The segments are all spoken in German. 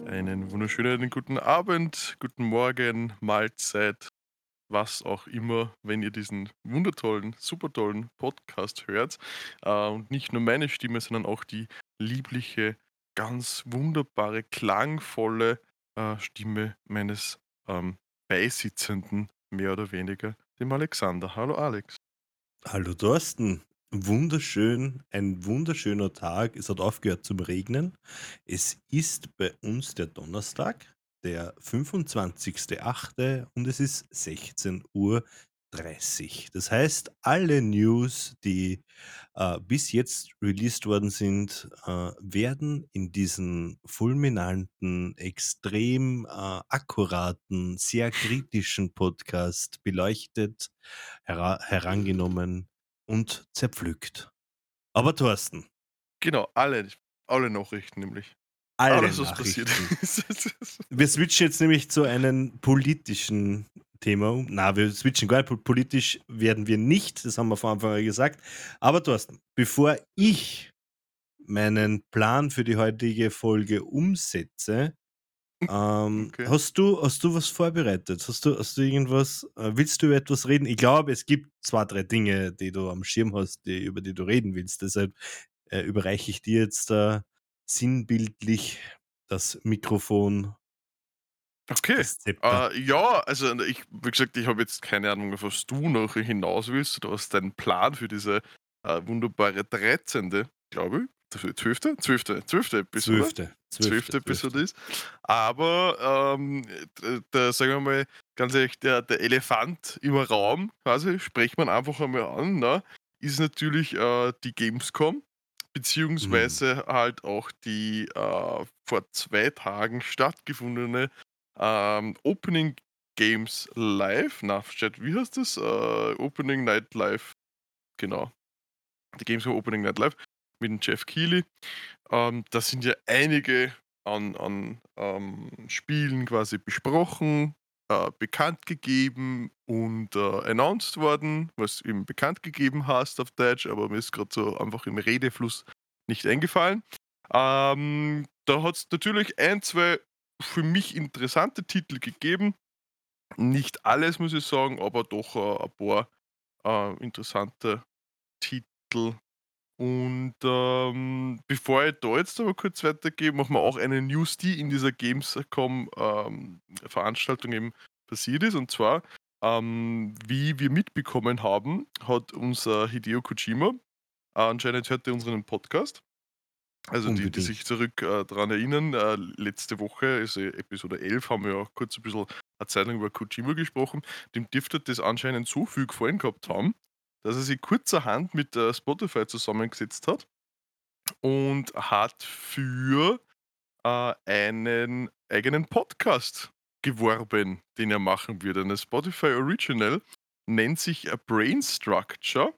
einen wunderschönen guten Abend, guten Morgen, Mahlzeit, was auch immer, wenn ihr diesen wundertollen, super tollen Podcast hört. Und nicht nur meine Stimme, sondern auch die liebliche, ganz wunderbare, klangvolle Stimme meines ähm, Beisitzenden, mehr oder weniger, dem Alexander. Hallo Alex. Hallo Thorsten, ein wunderschöner Tag. Es hat aufgehört zum Regnen. Es ist bei uns der Donnerstag, der 25.08. und es ist 16:30 Uhr. Das heißt, alle News, die bis jetzt released worden sind, werden in diesen fulminanten, extrem akkuraten, sehr kritischen Podcast beleuchtet, herangenommen und zerpflückt. Aber Thorsten, Genau, alle Nachrichten nämlich. alle Alles, was passiert Nachrichten. ist. Wir switchen jetzt nämlich zu einem politischen Thema um. Na, wir switchen gar nicht. Politisch werden wir nicht, das haben wir von Anfang an gesagt. Aber Thorsten, bevor ich meinen Plan für die heutige Folge umsetze, Okay. hast du was vorbereitet? Hast du irgendwas, willst du über etwas reden? Ich glaube, es gibt 2, 3 Dinge, die du am Schirm hast, über die du reden willst. Deshalb überreiche ich dir jetzt sinnbildlich das Mikrofon, Okay. das Zepter. Ja, also wie gesagt, ich habe jetzt keine Ahnung, auf was du noch hinaus willst oder was dein Plan für diese wunderbare 13., glaube ich, dafür 12. Episode, Zwölfte, zwölfte, 12. Episode zwölfte. ist. Aber da sagen wir mal ganz ehrlich, der Elefant im Raum, quasi, spricht man einfach einmal an, ne, ist natürlich die Gamescom, Mhm. beziehungsweise halt auch die vor 2 Tagen stattgefundene Opening Games Live, na, Chat, wie heißt das? Opening Night Live, genau. Die Gamescom Opening Night Live mit dem Jeff Keighley. Da sind ja einige an Spielen quasi besprochen, bekannt gegeben und announced worden, was du eben bekannt gegeben hast auf Deutsch, aber mir ist gerade so einfach im Redefluss nicht eingefallen. Da hat es natürlich ein, zwei für mich interessante Titel gegeben. Nicht alles, muss ich sagen, aber doch ein paar interessante Titel. Und bevor ich da jetzt aber kurz weitergehe, machen wir auch eine News, die in dieser Gamescom Veranstaltung eben passiert ist. Und zwar, wie wir mitbekommen haben, hat unser Hideo Kojima, anscheinend hört er unseren Podcast. Also die sich Unbedingt. zurück daran erinnern, letzte Woche, also Episode 11, haben wir ja kurz ein bisschen eine Zeit lang über Kojima gesprochen. Dem dürfte das anscheinend so viel gefallen gehabt haben, dass er sich kurzerhand mit Spotify zusammengesetzt hat und hat für einen eigenen Podcast geworben, den er machen würde. Eine Spotify Original, nennt sich Brain Structure.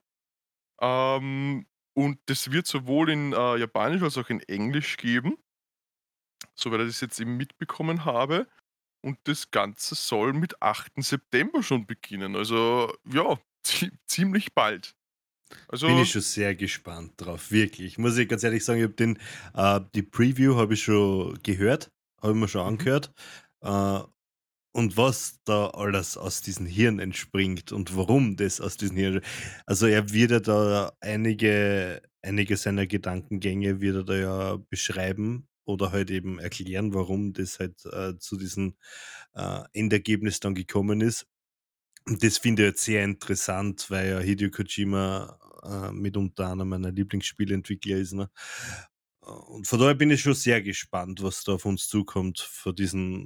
Ähm, und das wird sowohl in Japanisch als auch in Englisch geben, soweit ich das jetzt eben mitbekommen habe. Und das Ganze soll mit 8. September schon beginnen. Also ja, ziemlich bald. Bin ich Also, schon sehr gespannt drauf, wirklich. Muss ich ganz ehrlich sagen, ich habe die Preview habe ich schon gehört, habe ich mir schon mhm, angehört. Äh, und was da alles aus diesem Hirn entspringt und warum das aus diesem Hirn. Also er wird ja da einige seiner Gedankengänge wird er da ja beschreiben oder halt eben erklären, warum das halt zu diesem Endergebnis dann gekommen ist. Und das finde ich jetzt sehr interessant, weil ja Hideo Kojima mitunter einer meiner Lieblingsspieleentwickler ist. Ne? Und von daher bin ich schon sehr gespannt, was da auf uns zukommt für diesen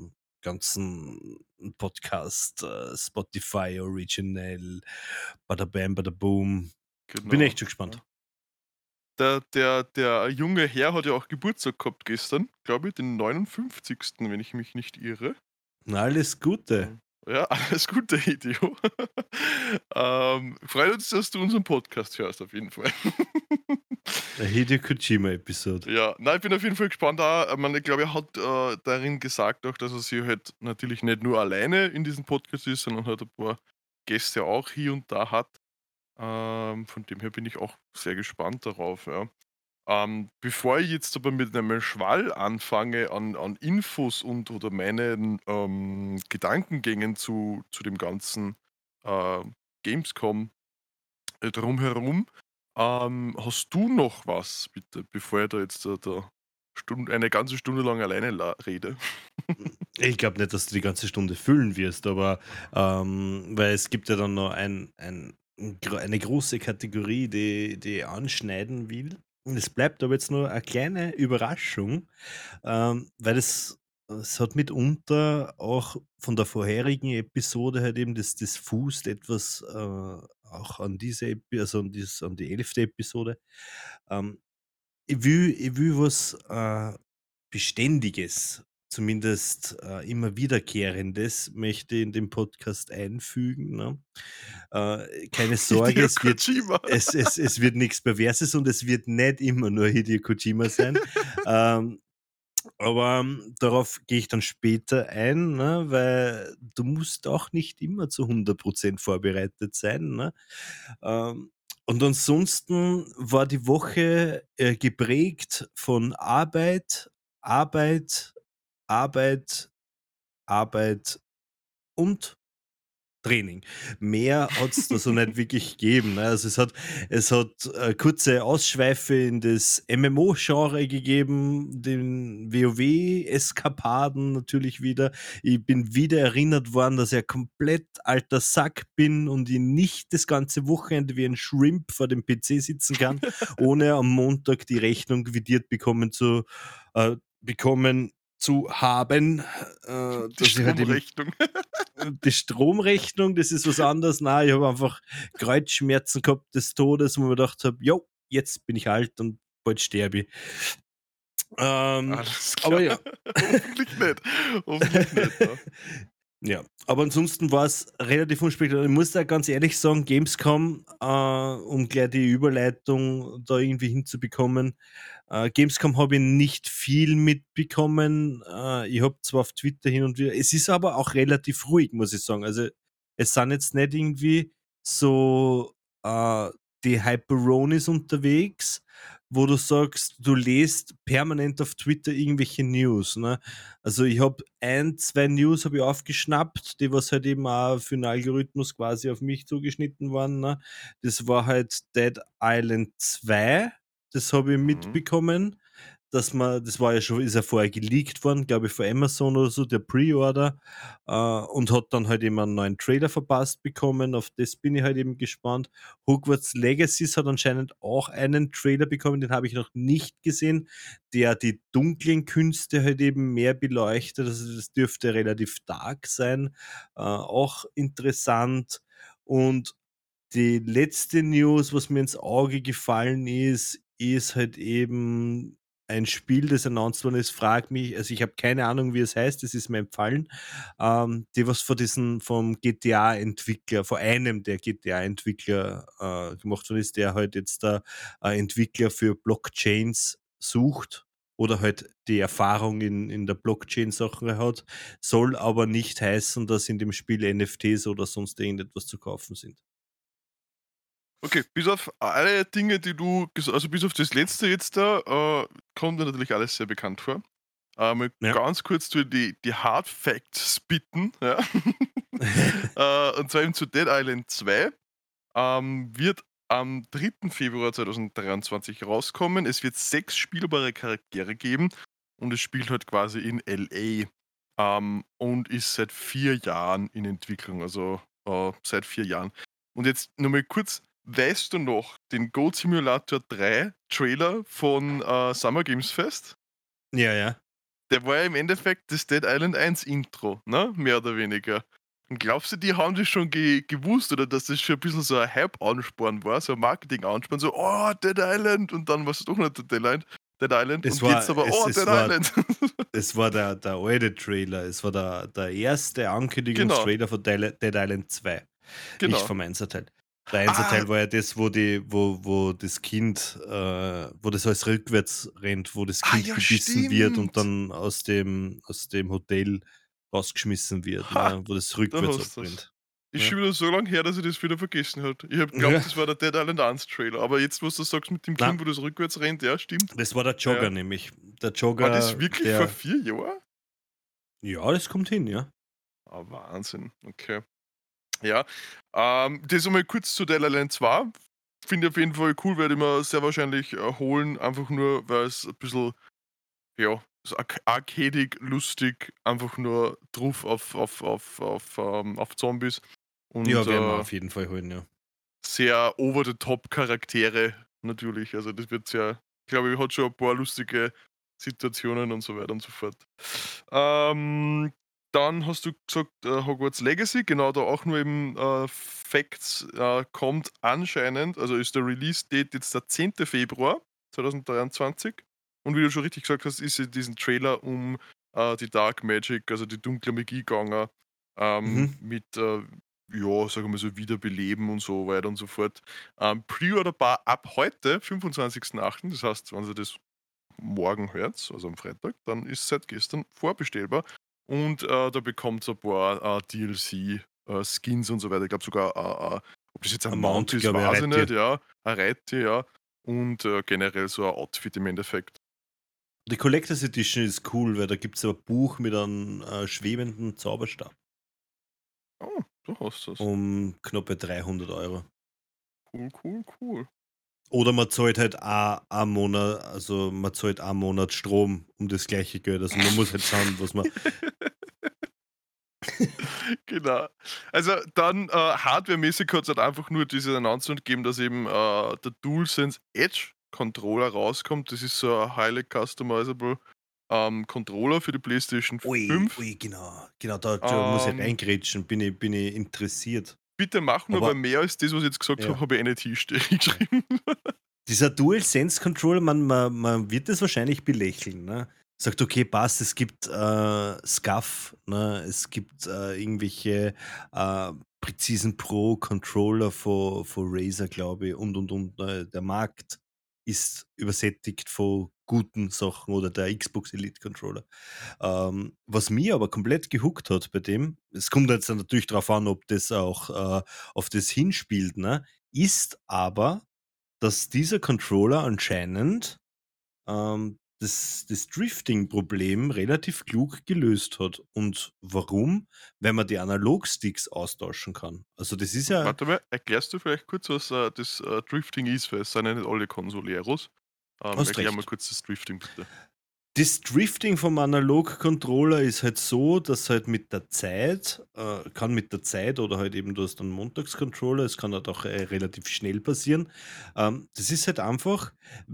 ganzen Podcast, Spotify Original, Bada Bam, Bada Boom. Bin genau. echt schon gespannt. Ja. Der junge Herr hat ja auch Geburtstag gehabt gestern, glaube ich, den 59., wenn ich mich nicht irre. Na, alles Gute. Ja, alles Gute, Hideo. Freut uns, dass du unseren Podcast hörst, auf jeden Fall. Der Hideo Kojima-Episode. Ja, nein, ich bin auf jeden Fall gespannt. Auch, ich meine, ich glaube, er hat darin gesagt auch, dass er sich halt natürlich nicht nur alleine in diesem Podcast ist, sondern halt ein paar Gäste auch hier und da hat. Von dem her bin ich auch sehr gespannt darauf, ja. Bevor ich jetzt aber mit einem Schwall anfange an Infos und oder meinen, Gedankengängen zu dem ganzen, äh, Gamescom, drumherum, hast du noch was bitte, bevor ich da jetzt eine ganze Stunde lang alleine rede? Ich glaube nicht, dass du die ganze Stunde füllen wirst, aber, weil es gibt ja dann noch eine große Kategorie, die ich anschneiden will. Und es bleibt aber jetzt nur eine kleine Überraschung, weil es hat mitunter auch von der vorherigen Episode halt eben das fußt etwas, auch an diese also an die 11. Episode. Ähm, ich will was, Beständiges, zumindest, immer Wiederkehrendes möchte ich in den Podcast einfügen, ne? Keine Sorge, Hideo Kojima. es wird nichts Perverses und es wird nicht immer nur Hideo Kojima sein. Ähm, aber, darauf gehe ich dann später ein, ne, weil du musst auch nicht immer zu 100% vorbereitet sein, ne? Ähm, und ansonsten war die Woche, geprägt von Arbeit, Arbeit, Arbeit, Arbeit und Training. Mehr hat's da so nicht wirklich gegeben, ne? Also, es hat, kurze Ausschweife in das MMO-Genre gegeben, den WoW-Eskapaden natürlich wieder. Ich bin wieder erinnert worden, dass ich ein komplett alter Sack bin und ich nicht das ganze Wochenende wie ein Shrimp vor dem PC sitzen kann, ohne am Montag die Rechnung quittiert bekommen zu haben, Die dass ich halt eben Stromrechnung. die Stromrechnung, das ist was anderes. Nein, ich habe einfach Kreuzschmerzen gehabt des Todes, wo ich mir gedacht habe: „Jo, jetzt bin ich alt und bald sterbe ich.“ Alles aber klar. ja. Hoffentlich nicht. Hoffentlich nicht, ja. Ja, aber ansonsten war es relativ unspektakulär. Ich muss da ganz ehrlich sagen, Gamescom, um gleich die Überleitung da irgendwie hinzubekommen, Gamescom habe ich nicht viel mitbekommen. Ich habe zwar auf Twitter hin und wieder, es ist aber auch relativ ruhig, muss ich sagen. Also, es sind jetzt nicht irgendwie so, äh, die Hyperonis unterwegs, wo du sagst, du lest permanent auf Twitter irgendwelche News, ne? Also, ich habe ein 2 News habe ich aufgeschnappt, die was halt eben auch für 'n Algorithmus quasi auf mich zugeschnitten waren, ne? Das war halt Dead Island 2. Das habe ich Mhm. mitbekommen, das war ja schon ist ja vorher geleakt worden, glaube ich, von Amazon oder so, der Pre-Order, und hat dann halt eben einen neuen Trailer verpasst bekommen. Auf das bin ich halt eben gespannt. Hogwarts Legacies hat anscheinend auch einen Trailer bekommen, den habe ich noch nicht gesehen, der die dunklen Künste halt eben mehr beleuchtet. Also, das dürfte relativ dark sein, auch interessant. Und die letzte News, was mir ins Auge gefallen ist halt eben ein Spiel, das announced worden ist. Frage mich, also, ich habe keine Ahnung, wie es heißt, das ist mir entfallen. Die was vom GTA-Entwickler, vor einem der GTA-Entwickler, gemacht worden ist, der halt jetzt da, Entwickler für Blockchains sucht oder halt die Erfahrung in der Blockchain-Sache hat, soll aber nicht heißen, dass in dem Spiel NFTs oder sonst irgendetwas zu kaufen sind. Okay, bis auf alle Dinge, die du also bis auf das Letzte jetzt da, kommt mir natürlich alles sehr bekannt vor. Mal Ja. ganz kurz die Hard Facts bitten, ja. Und zwar eben zu Dead Island 2, wird am 3. Februar 2023 rauskommen. Es wird 6 spielbare Charaktere geben und es spielt halt quasi in LA, und ist seit 4 Jahren in Entwicklung, also, seit 4 Jahren. Und jetzt nur mal kurz, weißt du noch den Goat Simulator 3 Trailer von, Summer Games Fest? Ja, ja. Der war ja im Endeffekt das Dead Island 1 Intro, ne, mehr oder weniger. Und glaubst du, die haben das schon gewusst oder dass das schon ein bisschen so ein Hype-Ansporn war, so ein Marketing-Ansporn, so: „Oh, Dead Island“ und dann war's doch nicht der Dead Island Es und jetzt war aber: es „Oh, es Dead war Island.“ es war der alte Trailer. Es war der erste Genau, Ankündigungstrailer von Dead Island 2, nicht genau. vom Einser-Teil. Der Ah, Einser-Teil war ja das, wo das Kind, wo das alles rückwärts rennt, wo das Kind ja, gebissen wird und stimmt. dann aus dem Hotel rausgeschmissen wird, Ha, ne, wo das da rückwärts hast du's. abbrennt. ist Ja. schon wieder so lang her, dass ich das wieder vergessen habe. Ich habe Ja. geglaubt, das war der Dead Island 1 Trailer, aber jetzt, wo du sagst mit dem Na, Kind, wo das rückwärts rennt, ja, stimmt. das war der Ja. Jogger nämlich. Der War das Jogger, wirklich vor der 4 Jahren? ja, das kommt hin, ja. Ah, Wahnsinn, okay. Ja, das einmal kurz zu Dead Island 2. Finde ich auf jeden Fall cool, werde ich mir sehr wahrscheinlich, holen, einfach nur, weil es ein bisschen, ja, so arcadig, lustig, einfach nur drauf auf Zombies und, Ja, werden wir auf jeden Fall holen, ja. sehr over the top Charaktere natürlich. Also, das wird sehr, glaube ich, hat schon ein paar lustige Situationen und so weiter und so fort. Ähm, Dann hast du gesagt, Hogwarts Legacy, genau, da auch nur eben, Facts, kommt anscheinend, also ist der Release-Date jetzt der 10. Februar 2023. Und wie du schon richtig gesagt hast, ist in diesem Trailer um, die Dark Magic, also die dunkle Magie gegangen, Mhm. mit, ja, sagen wir mal so, Wiederbeleben und so weiter und so fort. Pre-Order-bar ab heute, 25.08., das heißt, wenn ihr das morgen hört, also am Freitag, dann ist seit gestern vorbestellbar und, da bekommt's ein paar, DLC, Skins und so weiter. Ich glaube sogar, ob das jetzt ein Mount Amount, ist, glaube ich, weiß ich erreicht nicht, ihr. ja, ein Reittier, ja, und, generell so ein Outfit im Endeffekt. Die Collectors Edition ist cool, weil da gibt's ein Buch mit einem schwebenden Zauberstab Oh, du hast das. um knappe 300 €. Cool, cool, cool. Oder man zahlt halt a Monat, also man zahlt einen Monat Strom um das gleiche Geld. Also man muss halt schauen, was man Genau. Also dann, hardwaremäßig hat's halt einfach nur diese Announcement gegeben, dass eben, der DualSense Edge Controller rauskommt. Das ist so ein highly customizable, Controller für die PlayStation ui, 5. ui, genau, genau, da muss ich Ähm, reingrätschen, bin ich interessiert. Bitte mach nur, weil Aber mehr als das, was ich jetzt gesagt habe, ja, habe ich eh nicht ja. hingeschrieben. Dieser DualSense Controller, man wird das wahrscheinlich belächeln, ne? Sagt: „Okay, passt, es gibt, SCUF, ne? Es gibt, irgendwelche, Precision Pro Controller von Razer, glaube ich, und, ne? Der Markt ist übersättigt von guten Sachen oder der Xbox Elite Controller. Was mir aber komplett gehookt hat bei dem, es kommt jetzt dann natürlich drauf an, ob das auch, auf das hinspielt, ne, ist aber, dass dieser Controller anscheinend, das Drifting-Problem relativ klug gelöst hat. Und warum? Weil man die Analogsticks austauschen kann. Also, das ist ja Warte mal, erklärst du vielleicht kurz, was, das, Drifting ist? Weil es sind ja nicht alle Consoleros. hast Erklär mal recht. kurz das Drifting bitte. Das Drifting vom Analog-Controller ist halt so, dass halt mit der Zeit kann mit der Zeit oder halt eben du hast einen Montags-Controller, es kann halt auch, relativ schnell passieren. Das ist halt einfach,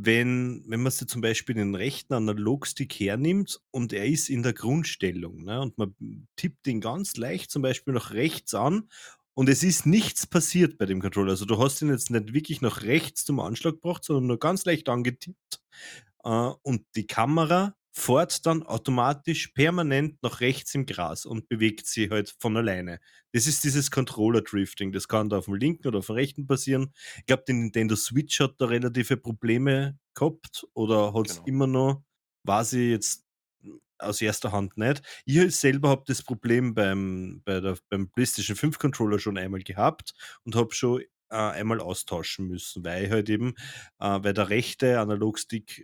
wenn man sich zum Beispiel den rechten Analogstick hernimmt und er ist in der Grundstellung, ne, und man tippt ihn ganz leicht zum Beispiel nach rechts an und es ist nichts passiert bei dem Controller. Also, du hast ihn jetzt nicht wirklich nach rechts zum Anschlag gebracht, sondern nur ganz leicht angetippt, und die Kamera fährt dann automatisch permanent nach rechts im Gras und bewegt sich halt von alleine. Das ist dieses Controller Drifting. Das kann da auf dem linken oder auf dem rechten passieren. Ich glaube, die Nintendo Switch hat da relative Probleme gehabt oder hat es Genau. immer noch, weiß ich jetzt aus erster Hand nicht. Ich selber habe das Problem beim PlayStation 5 Controller schon einmal gehabt und habe schon, einmal austauschen müssen, weil ich halt eben weil der rechte Analogstick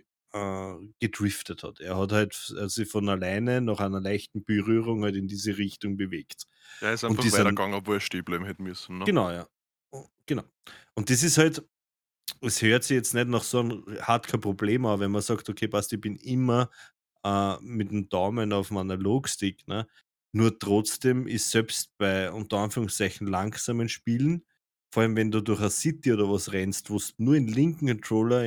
gedriftet hat. Er hat halt sich von alleine nach einer leichten Berührung halt in diese Richtung bewegt. Der ist Und einfach dieser weitergegangen, wo er stehen bleiben hätte müssen, ne? genau, ja. Genau. Und das ist halt, es hört sich jetzt nicht nach so 'n Hardcore-Problem an, wenn man sagt: „Okay, passt, ich bin immer, mit dem Daumen auf dem Analogstick", ne? Nur trotzdem ist selbst bei unter Anführungszeichen langsamen Spielen, vor allem wenn du durch eine City oder was rennst, wo's nur den linken Controller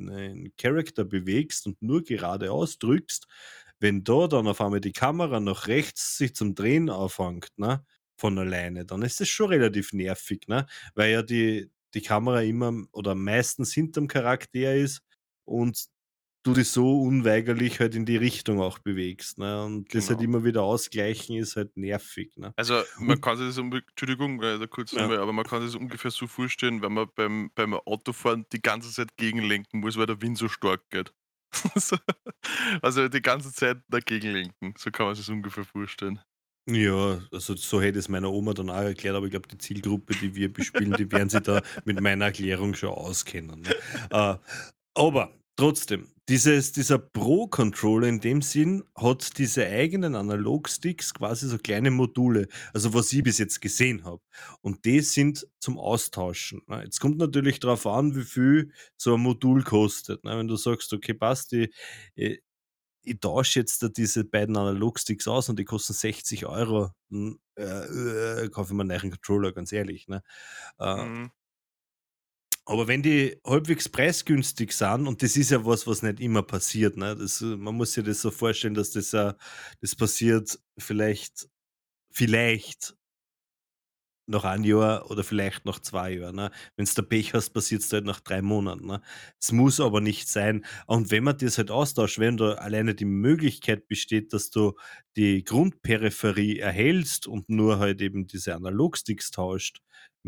in Character bewegst und nur geradeaus drückst, wenn da dann auf einmal die Kamera nach rechts sich zum Drehen anfängt, ne, von alleine, dann ist das schon relativ nervig, ne? Weil ja die Kamera immer oder meistens hinterm Charakter ist und du dich so unweigerlich halt in die Richtung auch bewegst, ne? Und das halt Genau. immer wieder ausgleichen ist halt nervig, ne? Also, man Und kann sich das Entschuldigung, da kurz ja, nochmal, aber man kann sich das ungefähr so vorstellen, wenn man beim Autofahren die ganze Zeit gegenlenken muss, weil der Wind so stark geht. So, also, die ganze Zeit dagegen lenken, so kann man sich das ungefähr vorstellen. Ja, also so hätte es meiner Oma dann auch erklärt, aber ich glaube, die Zielgruppe, die wir bespielen, die werden sich da mit meiner Erklärung schon auskennen, ne? Äh, aber trotzdem, dieser Pro-Controller in dem Sinn hat diese eigenen Analogsticks, quasi so kleine Module, also was ich bis jetzt gesehen habe. Und die sind zum Austauschen, ne? Jetzt kommt natürlich drauf an, wie viel so ein Modul kostet, ne? Wenn du sagst: „Okay, passt, äh, ich tausche jetzt da diese beiden Analogsticks aus und die kosten 60 €, kaufe ich mir 'n neuen Controller, ganz ehrlich, ne? Äh, Mhm. aber wenn die halbwegs preisgünstig sind, und das ist ja was, was nicht immer passiert, ne? Man muss sich das so vorstellen, dass das passiert vielleicht nach 1 Jahr oder vielleicht nach 2 Jahren, ne? Wenn's da Pech hast, passiert's halt nach 3 Monaten, ne? Es muss aber nicht sein. Und wenn man das halt austauscht, wenn da alleine die Möglichkeit besteht, dass du die Grundperipherie erhältst und nur halt eben diese Analogsticks tauscht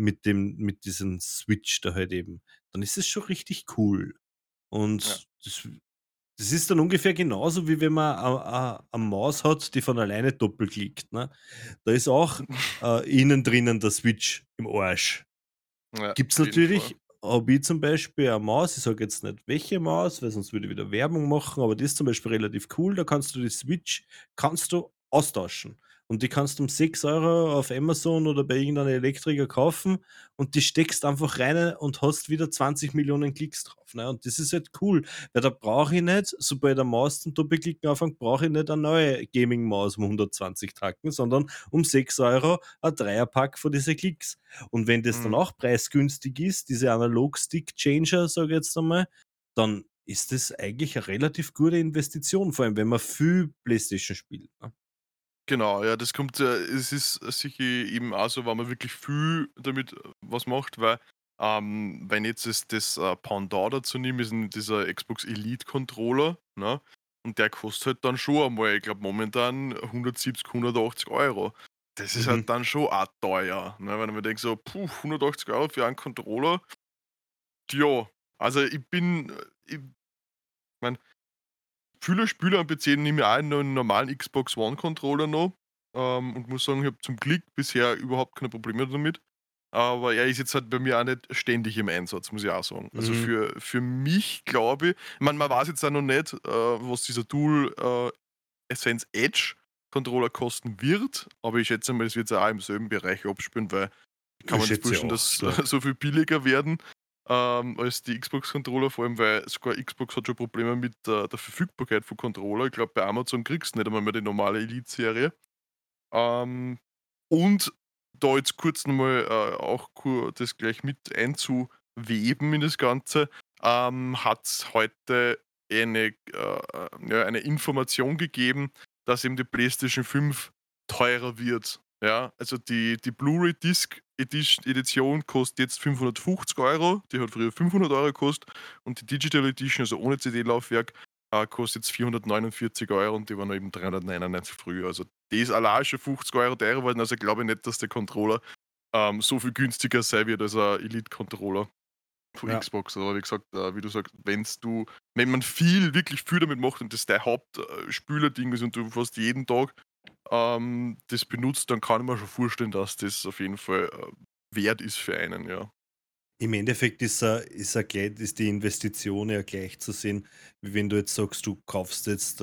mit diesem Switch da halt eben, dann ist es schon richtig cool. Ja. Und das ist dann ungefähr genauso, wie wenn man a Maus hat, die von alleine doppelklickt, ne? Da ist auch, innen drinnen der Switch im Arsch. Ja, Gibt's auf jeden Fall. natürlich, habe ich zum Beispiel eine Maus, ich sage jetzt nicht welche Maus, weil sonst würde ich wieder Werbung machen, aber die ist zum Beispiel relativ cool, da kannst du die Switch austauschen. Und die kannst du um 6 € auf Amazon oder bei irgendeinem Elektriker kaufen und die steckst einfach rein und hast wieder 20 Millionen Klicks drauf, ne? Und das ist halt cool, weil da brauche ich nicht, sobald der Maus zum Doppelklicken anfängt, brauche ich nicht eine neue Gaming-Maus um 120 Tacken, sondern um 6 € ein Dreierpack von diese Klicks. Und wenn das dann Mhm. auch preisgünstig ist, diese Analog-Stick-Changer, sage ich jetzt einmal, dann ist das eigentlich eine relativ gute Investition, vor allem wenn man viel Playstation spielt, ne? Genau, ja, das kommt, es ist sicher eben auch so, wenn man wirklich viel damit was macht, weil, wenn jetzt das Pendant dazu nehme, ist 'n dieser Xbox Elite Controller, ne? Und der kostet halt dann schon einmal, ich glaube momentan 170, 180 €. Das ist halt Mhm. dann schon auch teuer, ne? Wenn ich mir denke so: „Puh, 180 € für einen Controller?" Ja, also ich meine, viele Spiele am PC nehme ich auch noch 'n normalen Xbox One Controller noch, und muss sagen, ich habe zum Glück bisher überhaupt keine Probleme damit. Aber er ist jetzt halt bei mir auch nicht ständig im Einsatz, muss ich auch sagen. Also Mhm. für mich glaube ich, man weiß jetzt auch noch nicht, was dieser Dual, Sense Edge Controller kosten wird, aber ich schätze mal, es wird sich auch im selben Bereich abspielen, weil ich kann Ich mir nicht schätze vorstellen, auch dass stark. so viel billiger werden, als die Xbox-Controller, vor allem, weil sogar Xbox hat schon Probleme mit der Verfügbarkeit von Controller. Ich glaube, bei Amazon kriegst du nicht einmal mehr die normale Elite-Serie. Ähm, und da jetzt kurz nochmal auch das gleich mit einzuweben in das Ganze, hat es heute eine Information gegeben, dass eben die PlayStation 5 teurer wird. Ja, also die Blu-ray Disc Edition kostet jetzt 550 €, die hat früher 500 € gekostet, und die Digital Edition, also ohne CD-Laufwerk, kostet jetzt 449 € und die waren eben 399 früher. Also das allein schon 50 € teurer geworden, also glaube ich nicht, dass der Controller, so viel günstiger sein wird als ein Elite-Controller von Ja. Xbox. Aber wie gesagt, wie du sagst, wenn man wirklich viel damit macht und das dein Hauptspüler-Ding ist und du fast jeden Tag, das benutzt, dann kann ich mir schon vorstellen, dass das auf jeden Fall, wert ist für einen, ja. Im Endeffekt ist die Investition ja gleich zu sehen, wie wenn du jetzt sagst, du kaufst jetzt,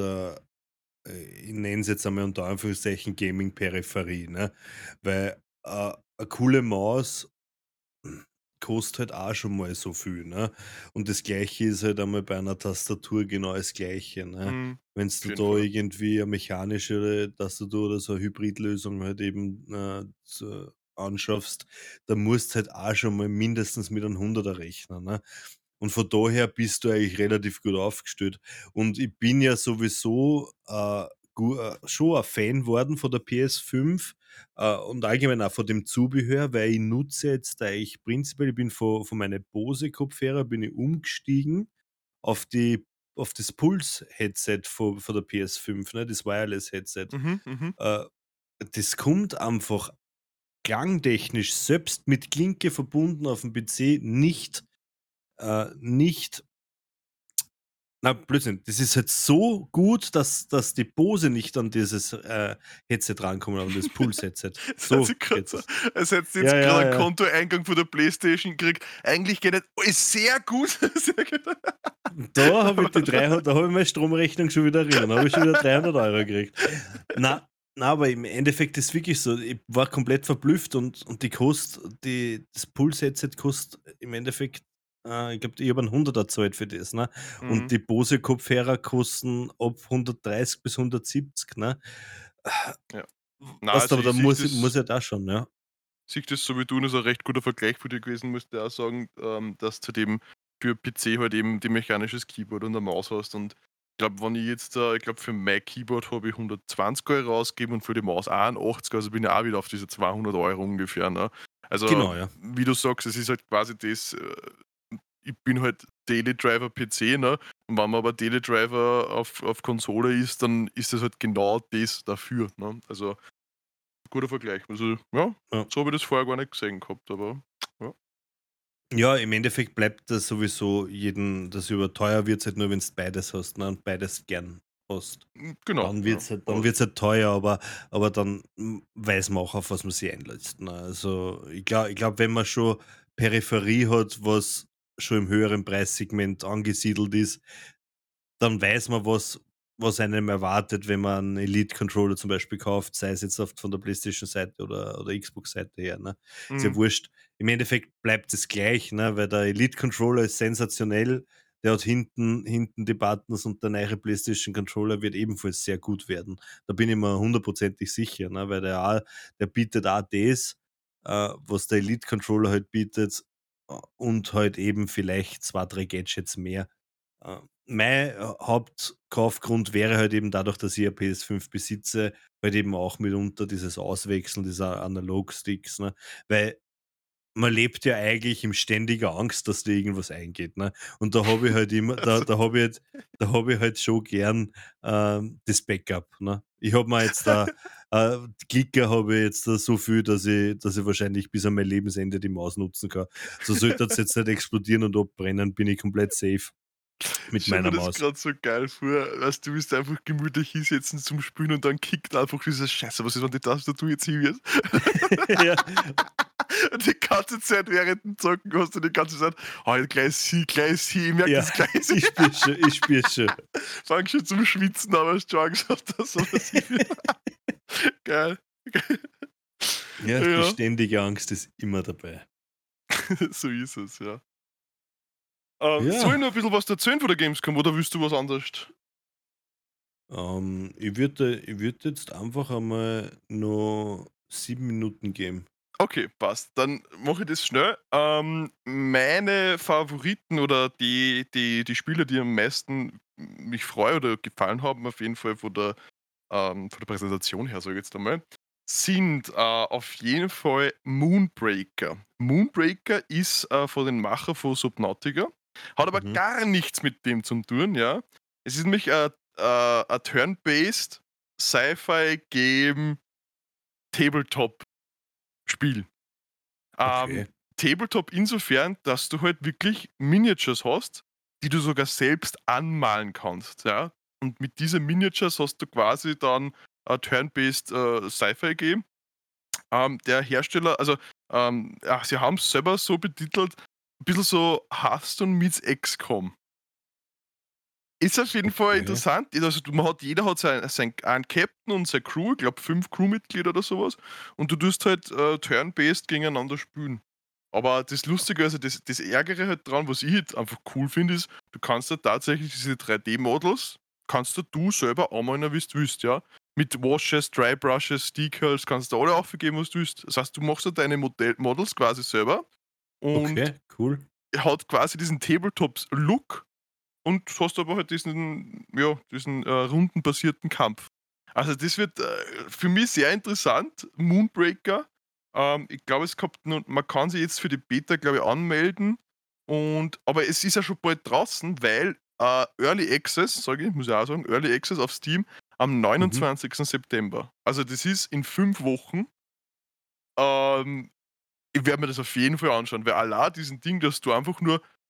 ich nenne es jetzt einmal unter Anführungszeichen Gaming-Peripherie, ne? Weil, 'ne coole Maus kostet halt auch schon mal so viel, ne? Und das Gleiche ist halt einmal bei einer Tastatur genau das Gleiche, ne? Mhm, Wenn's auf du jeden da Fall. irgendwie 'ne mechanische Tastatur oder so 'ne Hybridlösung halt eben, anschaffst, dann musst halt auch schon mal mindestens mit einem 100er rechnen, ne? Und von daher bist du eigentlich relativ gut aufgestellt. Und ich bin ja sowieso, schon ein Fan worden von der PS5, und allgemein auch von dem Zubehör, weil ich nutze jetzt eigentlich prinzipiell, ich bin von meine Bose-Kopfhörer bin ich umgestiegen auf die auf das Puls-Headset von der PS5, ne, das Wireless-Headset. Mhm, mhm. Äh, Das kommt einfach klangtechnisch, selbst mit Klinke verbunden auf dem PC, nicht Na, Blödsinn. Das ist halt so gut, dass die Bose nicht an dieses, Headset rankommen, an das Pulse-Headset. Es hat So sich grad geht so, es. als hättest du Ja, jetzt gerade ja, einen ja. Kontoeingang von der PlayStation gekriegt. Eigentlich geht nicht. Oh, ist sehr gut. Sehr gut. Da habe ich die 300, da habe ich meine Stromrechnung schon wieder drinnen. Da habe ich schon wieder 300 € gekriegt. Na, na, aber im Endeffekt ist wirklich so, ich war komplett verblüfft und das Pulse-Headset kostet im Endeffekt, ich glaube, ich habe einen 100er gezahlt für das, ne? Und Mhm. die Bose-Kopfhörer kosten ab 130 bis 170, ne? Ja. Na, Was also da ich sehe muss das, ja da schon, ja. so wie du, das ist ein recht guter Vergleich für dich gewesen, musst du auch sagen, dass du dem für PC halt eben die mechanisches Keyboard und eine Maus hast. Und ich glaube, wenn ich jetzt, ich glaube, für mein Keyboard habe ich 120 € ausgegeben und für die Maus 81, also bin ich auch wieder auf diese 200 € ungefähr. Ne? Also, Genau, ja. wie du sagst, es ist halt quasi das, ich bin halt Daily Driver PC, ne? Und wenn man aber Daily Driver auf Konsole ist, dann ist das halt genau das dafür. Ne? Also, guter Vergleich. Also, ja, Ja. so habe ich das vorher gar nicht gesehen gehabt, aber ja. Ja, im Endeffekt bleibt das sowieso jeden das überteuer wird's halt nur, wenn's beides hast, ne, und beides gern hast. Genau, ja. Dann Aber wird's halt teuer, aber dann, weiß man auch, auf was man sich einlässt, ne? Also, ich glaube, wenn man schon Peripherie hat, was schon im höheren Preissegment angesiedelt ist, dann weiß man, was einem erwartet, wenn man 'n Elite-Controller zum Beispiel kauft, sei es jetzt von der PlayStation-Seite oder Xbox-Seite her, ne? Ist ja mhm, wurscht. Im Endeffekt bleibt es gleich, ne, weil der Elite-Controller ist sensationell. Der hat hinten die Buttons und der neue PlayStation-Controller wird ebenfalls sehr gut werden. Da bin ich mir hundertprozentig sicher, ne, weil der bietet auch das, was der Elite-Controller halt bietet, und halt eben vielleicht 2 3 Gadgets mehr. Mein, Hauptkaufgrund wäre halt eben dadurch, dass ich 'a PS5 besitze, halt eben auch mitunter dieses Auswechseln dieser Analogsticks, ne? Weil man lebt ja eigentlich in ständiger Angst, dass dir irgendwas eingeht, ne? Und da habe ich halt immer also, da habe ich halt schon gern, das Backup, ne? Ich habe mir jetzt da Klicker habe ich jetzt da so viel, dass ich wahrscheinlich bis an mein Lebensende die Maus nutzen kann. So sollte das jetzt nicht explodieren und abbrennen, bin ich komplett safe ich mit stelle mir meiner das Maus. gerade so geil vor, weißt du, willst einfach gemütlich hinsetzen zum Spielen und dann kickt einfach dieses Scheiße, was ist, wenn die Tastatur jetzt hin wird? Ja, Und die ganze Zeit während dem Zocken hast du die ganze Zeit: „Oh, gleich sie, ich merke ja, das gleich sie.“ ich spüre schon, ich spüre schon. Fangst schon zum Schwitzen, aber hast schon Angst gehabt, dass so was hin wird. Geil. Ja, die Ja, ständige Angst ist immer dabei. so ist es, ja. Soll ich Ja, noch 'n bisschen was erzählen von der Gamescom oder willst du was anderes? ich würde jetzt einfach einmal noch 7 Minuten geben. Okay, passt. Dann mache ich das schnell. Meine Favoriten oder die Spiele, die am meisten mich freuen oder gefallen haben, auf jeden Fall von der Präsentation her, sage ich jetzt einmal, sind auf jeden Fall Moonbreaker. Moonbreaker ist von den Macher von Subnautica, hat aber Mhm, gar nichts mit dem zu tun, ja. Es ist nämlich ein Turn-based Sci-Fi-Game Tabletop-Spiel. okay. Tabletop insofern, dass du halt wirklich Miniatures hast, die du sogar selbst anmalen kannst, ja? Und mit diesen Miniatures hast du quasi dann ein Turn-based, Sci-Fi-Game. Der Hersteller, also, sie haben's selber so betitelt, ein bisschen so Hearthstone meets XCOM. Ist auf jeden Fall Okay, interessant. Also, jeder hat sein einen Captain und seine Crew, ich glaube 5 Crewmitglieder oder sowas. Und du tust halt, turn-based gegeneinander spielen. Aber das Lustige, also das Ärgere halt dran, was ich halt einfach cool finde, ist, du kannst da tatsächlich diese 3D-Models du selber anmalen, wie du willst, ja. Mit Washes, Dry Brushes, Decals kannst du alle aufgeben, was du willst. Das heißt, du machst da deine Models quasi selber und okay, cool. hat quasi diesen Tabletops-Look und hast aber halt diesen rundenbasierten Kampf. Also, das wird, für mich sehr interessant. Moonbreaker. Ich glaube, man kann sich jetzt für die Beta, glaube ich, anmelden aber es ist ja schon bald draußen, weil, Early Access, sage ich, muss ich auch sagen, Early Access auf Steam am Mhm. 29. September. Also, das ist in 5 Wochen. Ähm, Ich werde mir das auf jeden Fall anschauen, weil allein diesen Ding, dass du einfach nur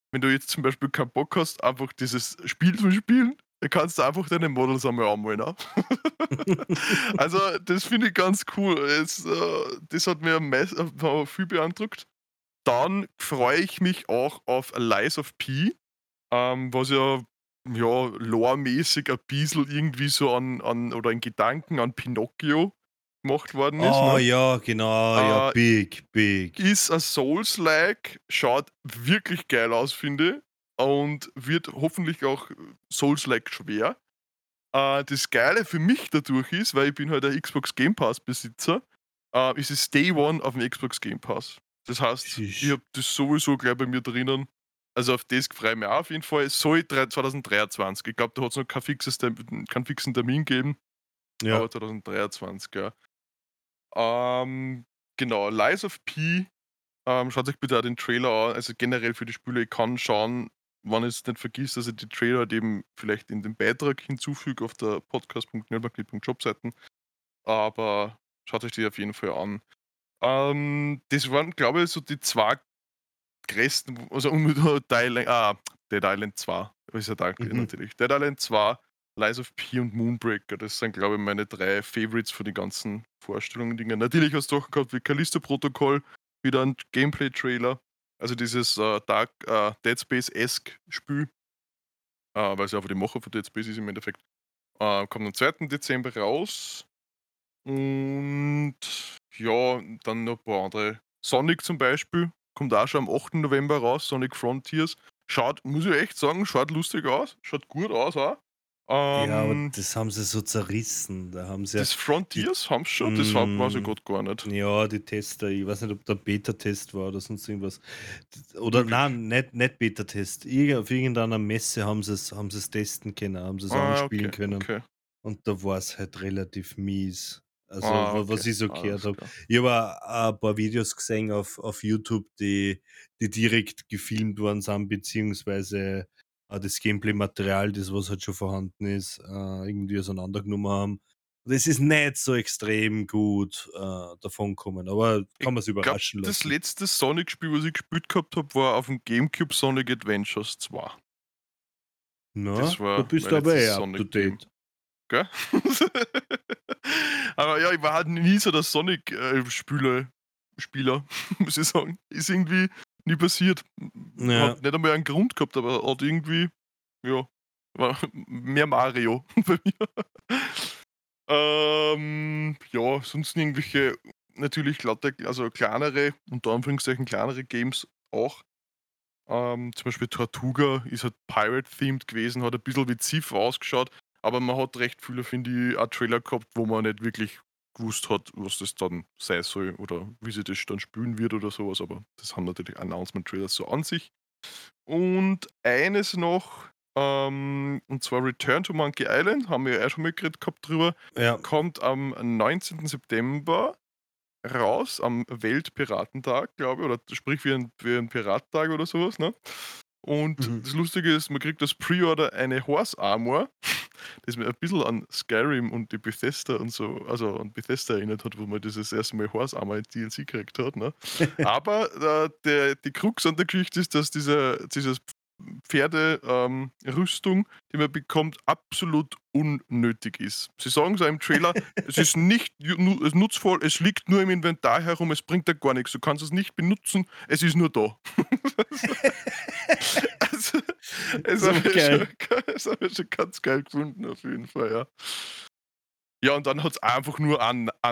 wenn du jetzt zum Beispiel keinen Bock hast, einfach dieses Spiel zu spielen, dann kannst du einfach deine Models einmal anmalen, ne? Also, das finde ich ganz cool. Das hat mir viel beeindruckt. Dann freue ich mich auch auf Lies of P, was ja loremäßig ein bisschen irgendwie so an oder in Gedanken an Pinocchio gemacht worden ist, Oh ne? ja, genau, ja, Äh, big, big. ist ein Souls-like, schaut wirklich geil aus, finde ich, und wird hoffentlich auch Souls-like schwer. Das Geile für mich dadurch ist, weil ich bin halt ein Xbox Game Pass Besitzer, ist es Day One auf dem Xbox Game Pass. Das heißt, ich Sheesh. habe das sowieso gleich bei mir drinnen. Also auf das freue ich mich auch auf jeden Fall. Es soll 2023. Ich glaube, da hat es noch keinen fixen Termin gegeben, Ja. aber 2023, ja. Ähm, genau, Lies of P, schaut euch bitte auch den Trailer an. Also generell für die Spiele, ich kann schauen, wann ich es nicht vergisst, dass ich die Trailer halt eben vielleicht in den Beitrag hinzufüge auf der podcast.nerdmarket.jobseiten. Aber schaut euch die auf jeden Fall an. Das waren, glaube ich, so die zwei größten, also Dead Island 2, ist ja danke Mhm. natürlich. Dead Island 2, Lies of P und Moonbreaker, das sind, glaube ich, meine drei Favorites von den ganzen Vorstellungen. Dinge. Natürlich hast du auch gehabt wie Callisto-Protokoll, wieder ein Gameplay-Trailer, also dieses Dead Space-esque Spiel, weil es ja einfach die Macher von Dead Space ist im Endeffekt. Kommt am 2. Dezember raus. Und ja, dann noch ein paar andere. Sonic zum Beispiel kommt auch schon am 8. November raus, Sonic Frontiers. Schaut, muss ich echt sagen, schaut lustig aus, schaut gut aus auch. Ja, aber Ähm, das haben sie so zerrissen. Da haben sie ja das die Frontiers haben schon, das weiß ich hm, grad gar nicht. ja, die Tester, ich weiß nicht, ob da Beta-Test war oder sonst irgendwas. Oder Möglich. nein, nicht Beta-Test. Auf irgendeiner Messe haben sie es testen können, haben sie es Ah, anspielen okay, können okay. und da war es halt relativ mies. Also, Ah, wa okay, was ich so gehört alles habe. klar. Ich habe auch ein paar Videos gesehen auf YouTube, die direkt gefilmt worden sind, beziehungsweise, das Gameplay-Material, das was halt schon vorhanden ist, irgendwie auseinandergenommen haben. Das ist nicht so extrem gut, davonkommen, aber Ich kann man's glaube, überraschen das lassen. letzte Sonic-Spiel, was ich gespielt gehabt habe, war auf dem GameCube Sonic Adventures 2. Das Na, da war bist mein du aber letztes up to Sonic-Game. date. Gell? Aber ja, ich war halt nie so der Sonic, Spieler, muss ich sagen. Ist irgendwie nie passiert. Ja, Hat nicht einmal einen Grund gehabt, aber hat irgendwie, ja, war mehr Mario bei mir. Ja, sonst irgendwelche natürlich lauter, also kleinere, unter Anführungszeichen kleinere Games auch. Zum Beispiel Tortuga ist halt Pirate-themed gewesen, hat ein bisschen wie Civ ausgeschaut, aber man hat recht viele, finde ich, auch Trailer gehabt, wo man nicht wirklich gewusst hat, was das dann sein soll oder wie sie das dann spielen wird oder sowas, aber das haben natürlich Announcement-Trailers so an sich. Und eines noch, und zwar Return to Monkey Island, haben wir ja auch schon mal geredet gehabt drüber, ja. kommt am 19. September raus, am Weltpiratentag, glaube ich, oder sprich wie ein Pirattag oder sowas, ne? Und Mhm. das Lustige ist, man kriegt als Pre-Order eine Horse Armor, das mir ein bisschen an Skyrim und die Bethesda und so, also an Bethesda erinnert hat, wo man dieses erste Mal Horse Armor in DLC gekriegt hat, ne? Aber, die Krux an der Geschichte ist, dass dieses Pferde Rüstung, die man bekommt, absolut unnötig ist. Sie sagen so im Trailer, es ist nicht nutzvoll, es liegt nur im Inventar herum, es bringt dir gar nichts. Du kannst es nicht benutzen, es ist nur da. Also, es Das ist aber habe ich schon geil. das habe ich schon ganz geil gefunden auf jeden Fall, ja. Ja, und dann hat es einfach nur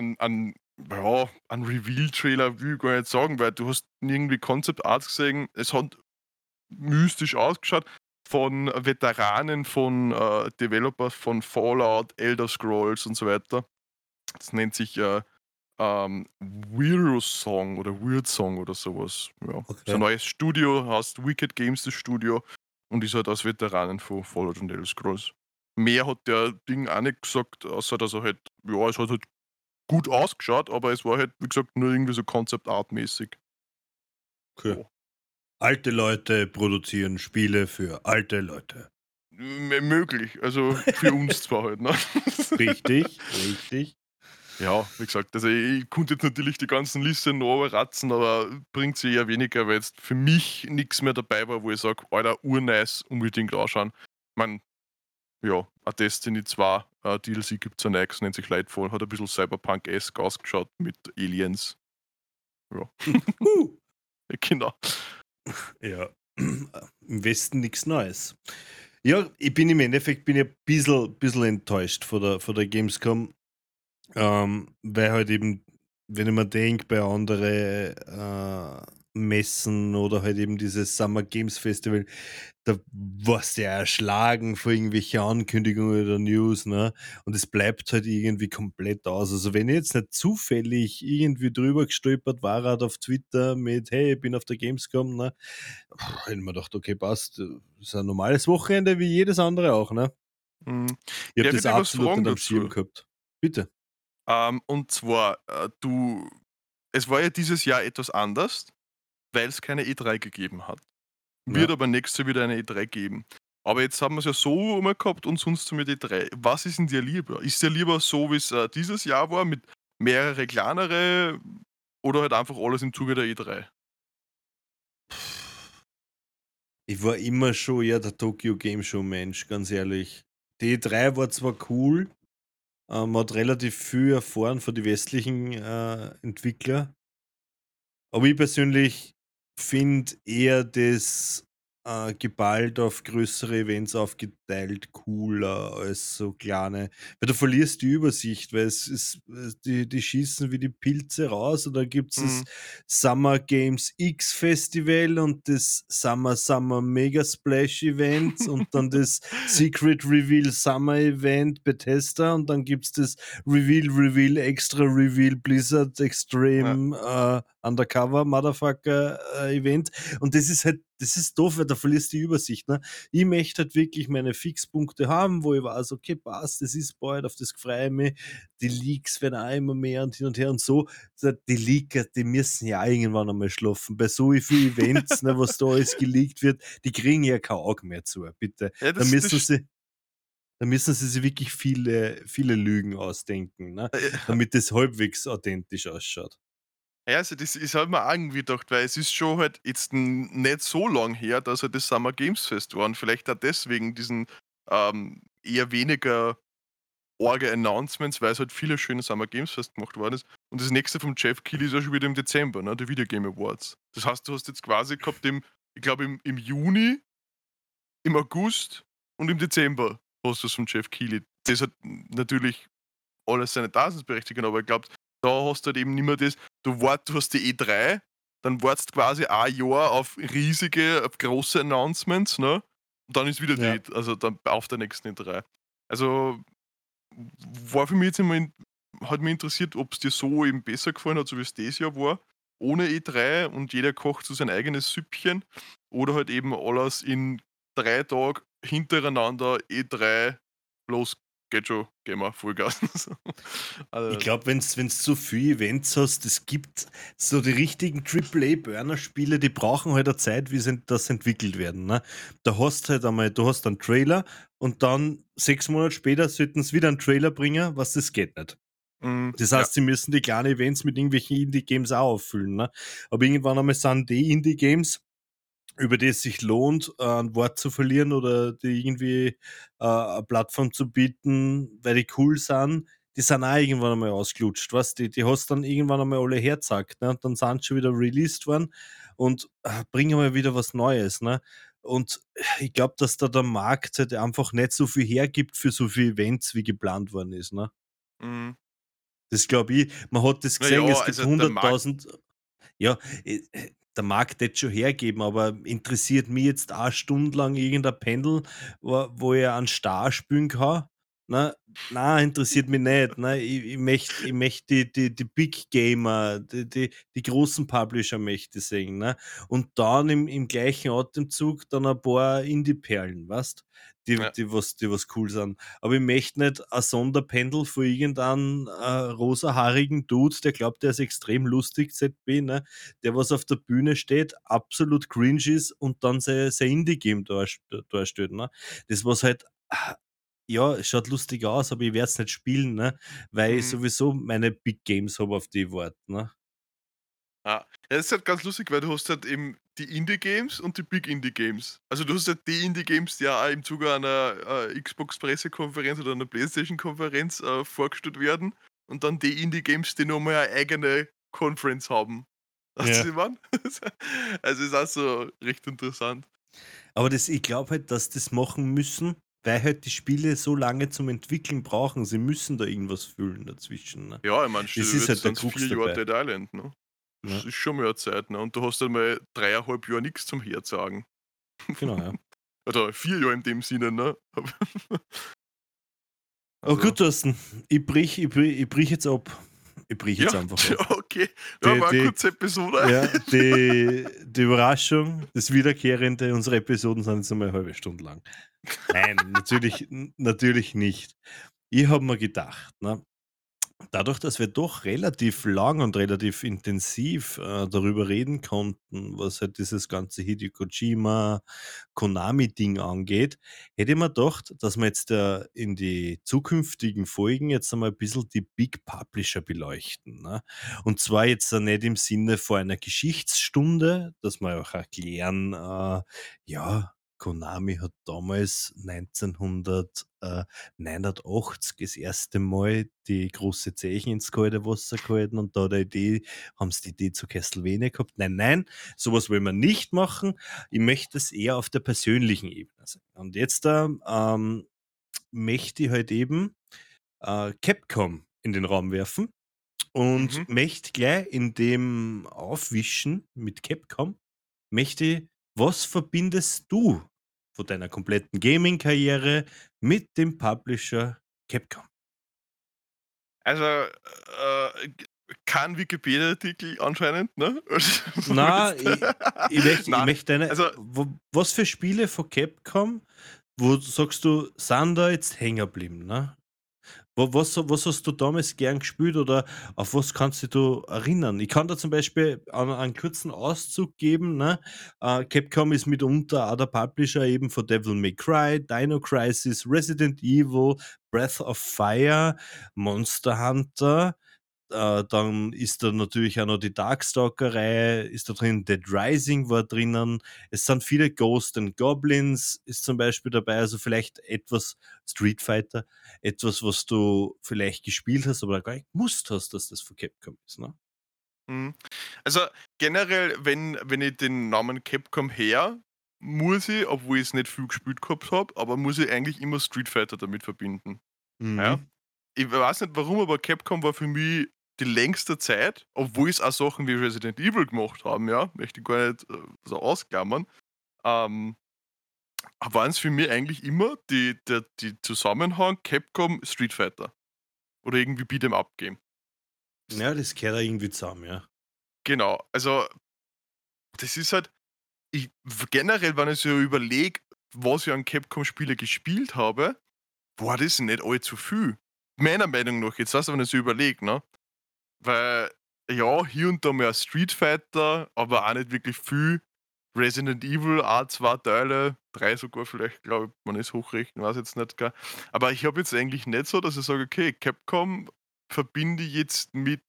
an Reveal-Trailer, will ich gar nicht sagen, weil du hast irgendwie Concept Arts gesehen. Es hat mystisch ausgeschaut von Veteranen, von, Developers von Fallout, Elder Scrolls und so weiter. Das nennt sich, Weirdo Song oder Weird Song oder sowas. Ja. So 'n Okay. neues Studio, heißt Wicked Games das Studio und ist halt aus Veteranen von Fallout und Elder Scrolls. Mehr hat der Ding auch nicht gesagt, außer dass er halt, ja, es hat halt gut ausgeschaut, aber es war halt, wie gesagt, nur irgendwie so Concept Art mäßig. Okay. Ja. Alte Leute produzieren Spiele für alte Leute. Möglich, also für uns zwar halt, ne? Richtig, richtig. Ja, wie gesagt, also ich konnte jetzt natürlich die ganzen Listen noch ratzen, aber bringt sie eher weniger, weil jetzt für mich nichts mehr dabei war, wo ich sage: „Alter, urnice, unbedingt anschauen.“ Ich meine, ja, a Destiny 2, DLC gibt's ein neues, nennt sich Lightfall, hat ein bisschen Cyberpunk-esque ausgeschaut mit Aliens. Ja, Huh. genau. Ja, im Westen nichts Neues. Ja, ich bin im Endeffekt bin ich ein bisschen enttäuscht von der Gamescom, weil halt eben, wenn ich mir denke, bei andere, Messen oder halt eben dieses Summer Games Festival, da warst du ja erschlagen von irgendwelchen Ankündigungen oder News, ne? Und es bleibt halt irgendwie komplett aus. Also, wenn ich jetzt nicht zufällig irgendwie drüber gestolpert war halt auf Twitter mit: „Hey, ich bin auf der Gamescom", ne? Hätte ich mir gedacht: „Okay, passt, ist ein normales Wochenende wie jedes andere auch", ne? Mhm. Ich habe Darf ich das dich was absolut fragen nicht am Schirm dazu? gehabt. Bitte. Und zwar, es war ja dieses Jahr etwas anders, weil es keine E3 gegeben hat. Wird Ja. aber nächstes Jahr wieder eine E3 geben. Aber jetzt haben wir es ja so immer gehabt und sonst mit E3. Was ist denn dir lieber? Ist dir lieber so, wie es dieses Jahr war, mit mehrere kleinere oder halt einfach alles im Zuge der E3? Ich war immer schon eher der Tokyo Game Show Mensch, ganz ehrlich. Die E3 war zwar cool, man hat relativ viel erfahren von den westlichen, Entwickler, aber ich persönlich finde eher das, geballt auf größere Events aufgeteilt cooler als so kleine, weil du verlierst die Übersicht, weil es ist die schießen wie die Pilze raus und dann gibt's das Mhm. Summer Games X Festival und das Summer Mega Splash Event und dann das Secret Reveal Summer Event Bethesda und dann gibt's das Reveal Extra Reveal Blizzard Ja. Extreme, Undercover Motherfucker, Event. Und das ist doof, weil da verlierst du die Übersicht, ne? Ich möchte halt wirklich meine Fixpunkte haben, wo ich weiß, okay, passt, das ist bald, auf das freue ich mich. Die Leaks werden auch immer mehr und hin und her und so. Die Leaker, die müssen ja auch irgendwann einmal schlafen. Bei so vielen Events, ne, was da alles geleakt wird, die kriegen ja kein Auge mehr zu, bitte. Ja, Da das müssen das sie da müssen sie sich wirklich viele Lügen ausdenken, ne, äh, damit es halbwegs authentisch ausschaut. ja, also das ist halt mir auch irgendwie gedacht, weil es ist schon halt jetzt nicht so lang her, dass halt das Summer Games Fest war und vielleicht auch deswegen diesen, eher weniger arge Announcements, weil es halt viele schöne Summer Games Fest gemacht worden ist. Und das nächste vom Jeff Keighley ist ja schon wieder im Dezember, ne, die Video Game Awards. Das heißt, du hast jetzt quasi gehabt ich glaube im Juni, im August und im Dezember hast du's vom Jeff Keighley. Das hat natürlich alles seine Daseinsberechtigung, aber ich glaube, da hast du halt eben nicht mehr das, du hast die E3, dann wartest quasi ein Jahr auf riesige, auf große Announcements, ne? Und dann ist wieder Ja. also dann auf der nächsten E3. Also, war für mich jetzt immer hat mich interessiert, ob es dir so eben besser gefallen hat, so wie es das Jahr war, ohne E3 und jeder kocht so sein eigenes Süppchen oder halt eben alles in 3 Tagen hintereinander E3, los, geht schon, gehen wir Vollgas. So. Ich Also, glaube, wenn's zu viel Events hast, es gibt so die richtigen Triple-A-Burner-Spiele, die brauchen halt 'ne Zeit, wie sie das entwickelt werden, ne? Da hast halt einmal du hast einen Trailer und dann 6 Monate später sollten sie wieder einen Trailer bringen, was das geht nicht. Das ja, heißt, sie müssen die kleinen Events mit irgendwelchen Indie-Games auch auffüllen, ne? Aber irgendwann einmal sind die Indie-Games, über die es sich lohnt, 'n Wort zu verlieren oder die irgendwie, 'a Plattform zu bieten, weil die cool sind, die sind auch irgendwann einmal ausgelutscht, weißt du? Die hast dann irgendwann einmal alle herzackt, ne? Und dann sind sie schon wieder released worden und, bringen mal wieder was Neues, ne? Und ich glaube, dass da der Markt halt einfach nicht so viel hergibt für so viele Events, wie geplant worden ist, ne? mhm. Das glaube ich. Man hat das Na ja, gesehen, es gibt also der Markt 100.000. Ja, der Markt hätte schon hergeben, aber interessiert mich jetzt auch stundenlang irgendein Pendel, wo ich einen Star spielen kann? Ne? Na, interessiert mich nicht, ne? Ich möchte die Big Gamer, die großen Publisher möchte ich sehen, ne? Und dann im gleichen Atemzug dann ein paar Indie-Perlen, weißt? Die ja, die was cool sind. Aber ich möchte nicht ein Sonderpendel für irgendeinen, rosahaarigen Dude, der glaubt, der ist extrem lustig, ZB, ne? Der, was auf der Bühne steht, absolut cringe ist und dann sein Indie-Game darstellt, ne? Das, was halt ja, es schaut lustig aus, aber ich werde es nicht spielen, ne, weil ich Mhm. sowieso meine Big Games habe, auf die ich warte, ne? Ja. Ja, das ist halt ganz lustig, weil du hast halt eben die Indie-Games und die Big Indie-Games. Also, du hast halt die Indie-Games, die ja auch im Zuge einer, Xbox-Pressekonferenz oder einer PlayStation-Konferenz, vorgestellt werden und dann die Indie-Games, die noch mal 'ne eigene Conference haben. Weißt du, was Ja. ich meine? Also, ist auch so recht interessant. Aber das ich glaube halt, dass das machen müssen, weil halt die Spiele so lange zum Entwickeln brauchen. Sie müssen da irgendwas füllen dazwischen, ne? Ja, ich meine, Das stell dir ist jetzt halt der sind's Krux 4 Jahre dabei, Dead Island, ne? Das ne? ist schon mal 'ne Zeit, ne? Und du hast einmal 3,5 Jahre nix zum Herzagen. Genau, ja. Oder 4 Jahre in dem Sinne, ne? Oh Also, gut, Thorsten, ich brich jetzt ab. Ich brich ja, jetzt einfach ab. okay. Ja, Die war 'ne die kurze Episode. ja, die Überraschung, das Wiederkehrende, unsere Episoden sind jetzt einmal 'ne halbe Stunde lang. Nein, natürlich nicht. Ich habe mir gedacht, ne, dadurch, dass wir doch relativ lang und relativ intensiv, darüber reden konnten, was halt dieses ganze Hideo Kojima, Konami-Ding angeht, hätte ich mir gedacht, dass wir jetzt, in die zukünftigen Folgen jetzt einmal ein bisschen die Big Publisher beleuchten, ne? Und zwar jetzt, nicht im Sinne von einer Geschichtsstunde, dass wir auch erklären, ja, Konami hat damals 1989 das erste Mal die große Zehen ins kalte Wasser gehalten und da hat haben sie die Idee zu Castlevania gehabt. Nein, nein, sowas wollen wir nicht machen. Ich möchte es eher auf der persönlichen Ebene sehen. Und jetzt möchte ich halt eben Capcom in den Raum werfen und Mhm. möchte gleich in dem Aufwischen mit Capcom, möchte was verbindest du von deiner kompletten Gaming-Karriere mit dem Publisher Capcom? Also, g kein Wikipedia-Artikel anscheinend, ne? Also, wo Na, jetzt ich nein, möchte deine also, was für Spiele von Capcom, wo du sagst du, sind da jetzt hängen geblieben, ne? Was hast du damals gern gespielt oder auf was kannst dich du erinnern? Ich kann da zum Beispiel an einen kurzen Auszug geben, ne? Capcom ist mitunter auch der Publisher eben von Devil May Cry, Dino Crisis, Resident Evil, Breath of Fire, Monster Hunter. Dann ist da natürlich auch noch die Darkstalker-Reihe ist da drin, Dead Rising war drinnen. Es sind viele Ghosts and Goblins ist zum Beispiel dabei, also vielleicht etwas Street Fighter, etwas, was du vielleicht gespielt hast, aber gar nicht gewusst hast, dass das von Capcom ist, ne? mhm. Also, generell, wenn ich den Namen Capcom her, muss ich, obwohl ich's nicht viel gespielt gehabt habe, aber muss ich eigentlich immer Street Fighter damit verbinden, ja? Mhm. Ich weiß nicht warum, aber Capcom war für mich die längste Zeit, obwohl es auch Sachen wie Resident Evil gemacht haben, ja, möchte ich gar nicht, so ausklammern, ähm, waren's für mich eigentlich immer die Zusammenhang Capcom Street Fighter oder irgendwie Beat 'em Up Game. Ja, das gehört da irgendwie zusammen, ja. Genau, also, das ist halt ich generell, wenn ich so überlege, was ich an Capcom-Spiele gespielt habe, war das nicht allzu viel. Meiner Meinung nach jetzt, weißt du, wenn ich so überlege, ne? Weil, ja, hier und da mal ein Street Fighter, aber auch nicht wirklich viel. Resident Evil, auch 2 Teile, 3 sogar vielleicht, glaube ich, wenn ich's hochrechne, weiß jetzt nicht, gell. Aber ich habe jetzt eigentlich nicht so, dass ich sage: „Okay, Capcom verbinde ich jetzt mit,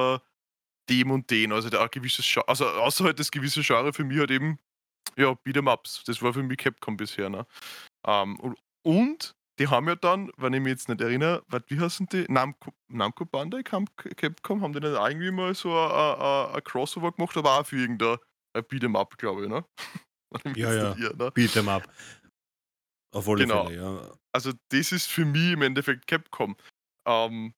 dem und den.“ Also, da ein gewisses also, außer halt das gewisse Genre für mich halt eben, ja, Beat 'em Ups. Das war für mich Capcom bisher, ne? Und die haben ja dann, wenn ich mich jetzt nicht erinnere, wie heißen die? Namco Bandai Capcom, haben die nicht auch irgendwie mal so a Crossover gemacht, aber auch für irgendein Beat 'em Up, glaube ich, ne? Wenn ich mich Ja, jetzt nicht ja, irre, ne? Beat 'em up, auf alle Genau. Fälle, ja. Also, das ist für mich im Endeffekt Capcom. Ähm,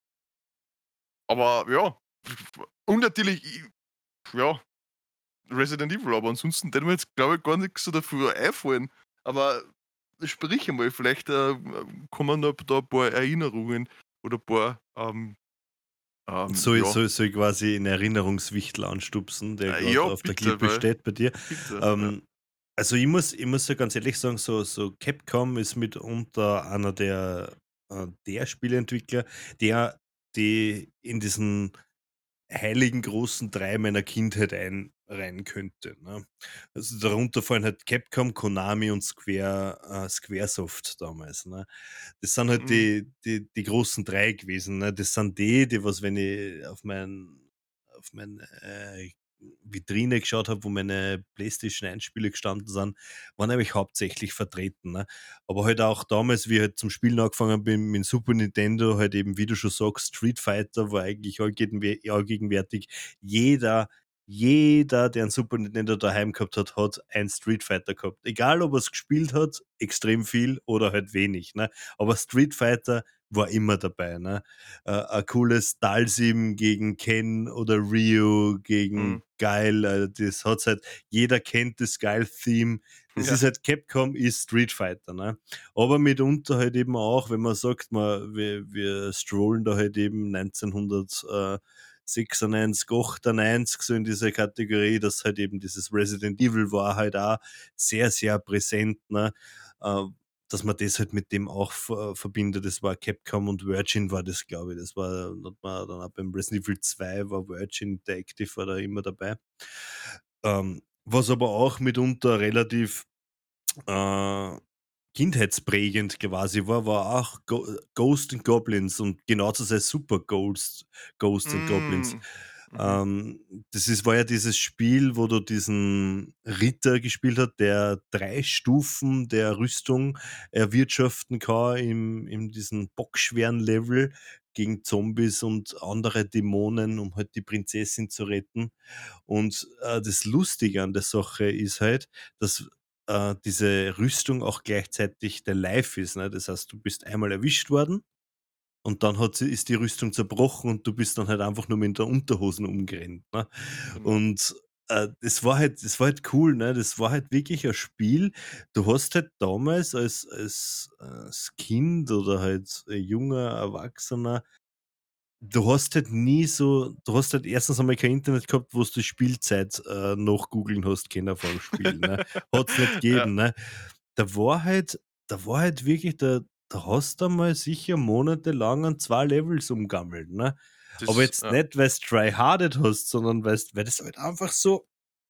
aber ja, und natürlich, ja, Resident Evil, aber ansonsten hätte mir jetzt, glaube ich, gar nix so dafür einfallen. Aber sprich einmal, vielleicht, kommen da ein paar Erinnerungen oder ein paar, ja, Soll ich quasi 'n Erinnerungswichtel anstupsen, der ja, gerade auf der bitte, Klippe weil steht bei dir? bitte, ja. Ähm, also, ich muss ja ganz ehrlich sagen, so Capcom ist mitunter einer der Spieleentwickler, die in diesen heiligen großen 3 meiner Kindheit rein könnte, ne? Also, darunter fallen halt Capcom, Konami und Squaresoft damals, ne? Das sind halt Mhm. die großen 3 gewesen, ne? Das sind die was, wenn ich auf meine Vitrine geschaut habe, wo meine PlayStation 1 Spiele gestanden sind, waren eigentlich hauptsächlich vertreten, ne? Aber halt auch damals, wie ich halt zum Spielen angefangen bin mit Super Nintendo, halt eben, wie du schon sagst, Street Fighter war eigentlich allgegenwärtig. Jeder jeder, der 'n Super Nintendo daheim gehabt hat, hat ein Street Fighter gehabt. Egal, ob er's gespielt hat, extrem viel oder halt wenig, ne? Aber Street Fighter war immer dabei, ne? Ein cooles Dalsim gegen Ken oder Ryu Mhm. gegen Guile, das hat's halt jeder kennt das Guile-Theme. Das ist Ja. halt Capcom ist Street Fighter, ne? Aber mitunter halt eben auch, wenn man sagt, wir strollen da halt eben 1996, 98 so in dieser Kategorie, dass halt eben dieses Resident Evil war halt auch sehr, sehr präsent, ne? Äh, dass man das halt mit dem auch verbindet. Das war Capcom und Virgin war das, glaube ich. Das war hat man dann auch beim Resident Evil 2 war Virgin Interactive war da immer dabei. Was aber auch mitunter relativ, äh, kindheitsprägend quasi war auch Ghost and Goblins und genau zu sein Super Ghosts and Goblins. Hm. Mhm. Ähm, war ja dieses Spiel, wo du diesen Ritter gespielt hat, der 3 Stufen der Rüstung erwirtschaften kann in diesem bockschweren Level gegen Zombies und andere Dämonen, um halt die Prinzessin zu retten. Und, das Lustige an der Sache ist halt, dass, diese Rüstung auch gleichzeitig dein Life ist, ne? Das heißt, du bist einmal erwischt worden und dann ist die Rüstung zerbrochen und du bist dann halt einfach nur mit der Unterhosen umgerannt, ne? Genau. Und, das war halt cool, ne? Das war halt wirklich ein Spiel. Du hast halt damals als Kind oder halt, junger Erwachsener du hast halt erstens einmal kein Internet gehabt, wo du die Spielzeit, nachgoogeln hast können vorm Spiel, ne? Hat's nicht Ja, gegeben, ne? Da war halt da war halt wirklich da hast du mal sicher monatelang an 2 Levels umgammelt, ne? Aber das jetzt ja. nicht, weil's tryhardet hast, sondern weil das halt einfach so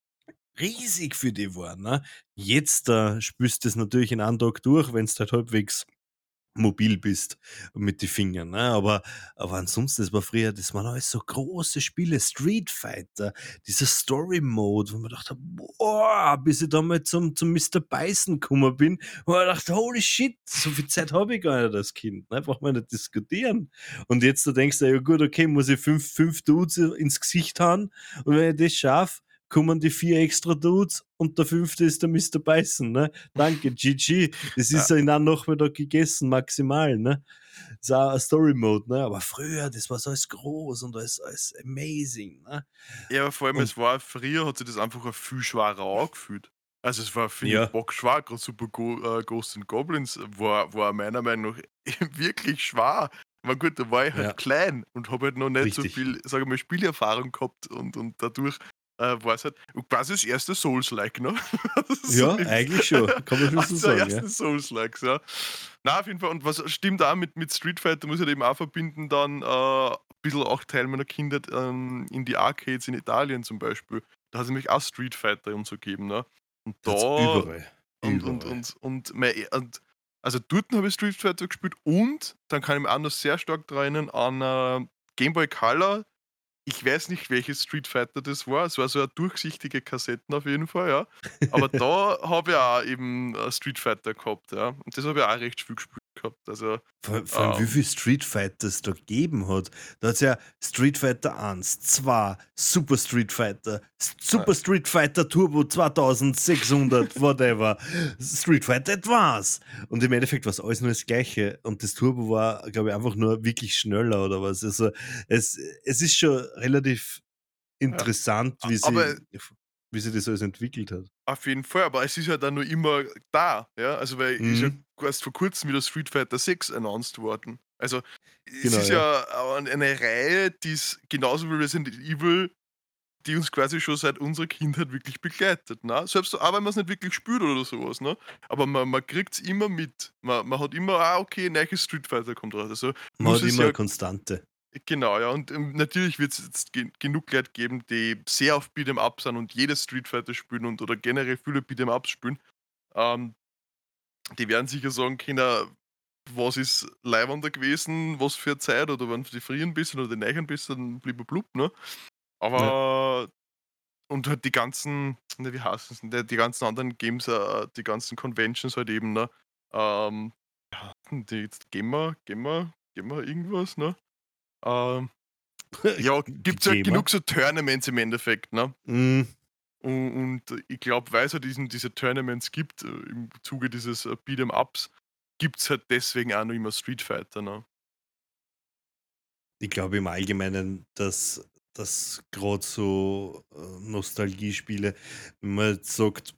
riesig für die war, ne? Jetzt, spürst du das natürlich in einem Tag durch, wenn's halt halbwegs mobil bist mit die Fingern, ne? Aber ansonsten, das waren alles so große Spiele. Street Fighter, dieser Story Mode, wo man dachte: „Boah“, bis ich da mal zum Mister Bison gekommen bin, wo ich dachte: „Holy shit, so viel Zeit habe ich gar nicht als Kind, ne? Braucht man nicht diskutieren.“ Und jetzt da denkst du: „Ja gut, okay, muss ich fünf Dudes ins Gesicht hauen und wenn ich das schaffe, kommen die 4 extra Dudes und der fünfte ist der Mister Bison, ne? Danke, GG.“ Das Ja. ist ja in einem Nachmittag gegessen, maximal, ne? Ist auch ein Story Mode, ne? Aber früher, das war so alles groß und alles amazing, ne? Ja, aber vor allem, Und es war früher hat sich das einfach auch viel schwerer angefühlt. Also, es war, finde ich, ja, bockschwer, grad Super Ghosts and Goblins war meiner Meinung nach wirklich schwer. Aber gut, da war ich halt ja, klein und habe halt noch nicht so richtig. viel, sage ich mal, Spielerfahrung gehabt und dadurch, war's halt quasi das erste Souls-like, ne? So Ja, nimm's eigentlich schon, kann man schon so eins der sagen, ja. ersten Souls-likes, ja. Na, auf jeden Fall, und was stimmt auch mit Street Fighter, muss ich halt eben auch verbinden dann, bisschen auch Teil meiner Kindheit, in die Arcades in Italien zum Beispiel. Da hat's nämlich auch Street Fighter und so gegeben, ne? Und Hat's da überall, und und überall. und und mei und also dort habe ich Street Fighter gespielt und dann kann ich mich auch noch sehr stark daran erinnern an, Game Boy Color. Ich weiß nicht, welches Street Fighter das war. Es war so 'ne durchsichtige Kassetten auf jeden Fall, ja. Aber da habe ich auch eben, Street Fighter gehabt, ja. Und das habe ich auch recht viel gespielt gehabt. Also, Vor allem, wie ähm, viel Street Fighter es da gegeben hat. Da hat's ja Street Fighter 1, 2, Super Street Fighter, ja, Super Street Fighter Turbo 2600, whatever, Street Fighter Advance. Und im Endeffekt war's alles nur das Gleiche. Und das Turbo war, glaube ich, einfach nur wirklich schneller oder was. Also, es ist schon relativ ja. interessant, Aber wie sich das alles entwickelt hat. auf jeden Fall, aber es ist ja dann nur immer da, ja? Also, weil ist ja Mhm. erst vor Kurzem wieder Street Fighter 6 announced worden. Also, es Genau, ist ja. ja eine Reihe, die's genauso wie Resident Evil, die uns quasi schon seit unserer Kindheit wirklich begleitet, ne? Selbst auch wenn man's nicht wirklich spürt oder so was, ne? Aber man kriegt's immer mit. Man hat immer: „Ah, okay, neues Street Fighter kommt raus.“ Also, Man muss hat es immer 'ne ja Konstante. Genau, ja. Und, natürlich wird es jetzt genug Leute geben, die sehr auf Beat'em Up sind und jedes Street Fighter spielen und oder generell viele Beat'em Ups spielen. Ähm, Die werden sicher sagen können, was ist leiwender gewesen, was für 'ne Zeit oder wann die früheren bisschen oder die neueren bisschen, blub, ne? Ja. Aber und halt die ganzen, wie heißt es denn, die ganzen anderen Games, die ganzen Conventions halt eben, ne? Ähm, die jetzt GEMA irgendwas, ne? Ähm, ja, Die gibt's halt GEMA. genug so Tournaments im Endeffekt, ne? Hm, Und ich glaube, weil es halt diese Tournaments gibt, im Zuge dieses, Beat'em Ups, gibt's halt deswegen auch noch immer Street Fighter, ne? ich glaube im Allgemeinen, dass grad so, Nostalgiespiele, wenn man jetzt sagt,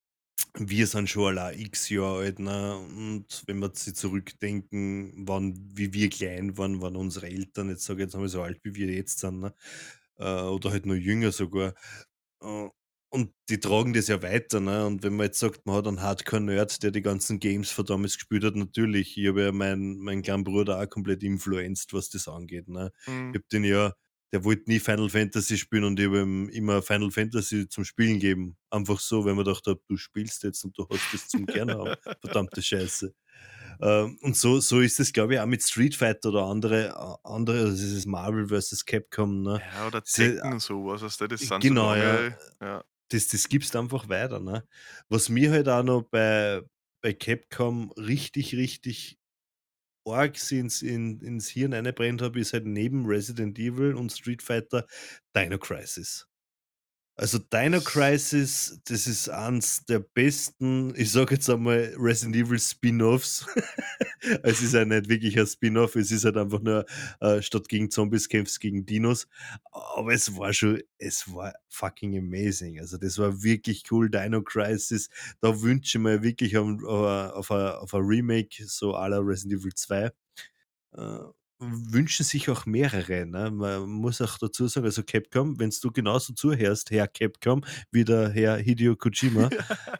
wir sind schon alle X Jahre alt, ne? Und wenn wir sich zurückdenken, wann wie wir klein waren, waren unsere Eltern, jetzt sage ich jetzt einmal so alt, wie wir jetzt sind, ne? Oder halt noch jünger sogar. Äh, und die tragen das ja weiter, ne? Und wenn man jetzt sagt, man hat einen Hardcore-Nerd, der die ganzen Games von damals gespielt hat, natürlich, ich habe ja meinen kleinen Bruder auch komplett influenced, was das angeht, ne? Mhm. Ich habe den ja der wollte nie Final Fantasy spielen und ich habe ihm immer Final Fantasy zum Spielen gegeben. Einfach so, weil man gedacht habe: „Du spielst jetzt und du hast das zum Gerne haben, verdammte Scheiße.“ Und so ist es, glaube ich, auch mit Street Fighter oder andere, das ist Marvel versus Capcom, ne? Ja, oder Diese Tekken und so was, weißt du, das sind so Genau, ja. lange, ja. Das gibst einfach weiter, ne? Was mir halt auch noch bei Capcom richtig arg ins Hirn eingebrannt habe, ist halt neben Resident Evil und Street Fighter Dino Crisis. Also, Dino Das Crisis, das ist eins der besten, ich sage jetzt einmal, Resident Evil Spin-offs. Es ist ja nicht wirklich ein Spin-off, es ist halt einfach nur, statt gegen Zombies kämpfst gegen Dinos. Aber es war fucking amazing. Also, das war wirklich cool, Dino Crisis. Da wünsche ich mir wirklich auf a Remake, so à la Resident Evil 2. Äh, wünschen sich auch mehrere, ne? Man muss auch dazu sagen, also Capcom, wenn's du genauso zuhörst, Herr Capcom, wie der Herr Hideo Kojima,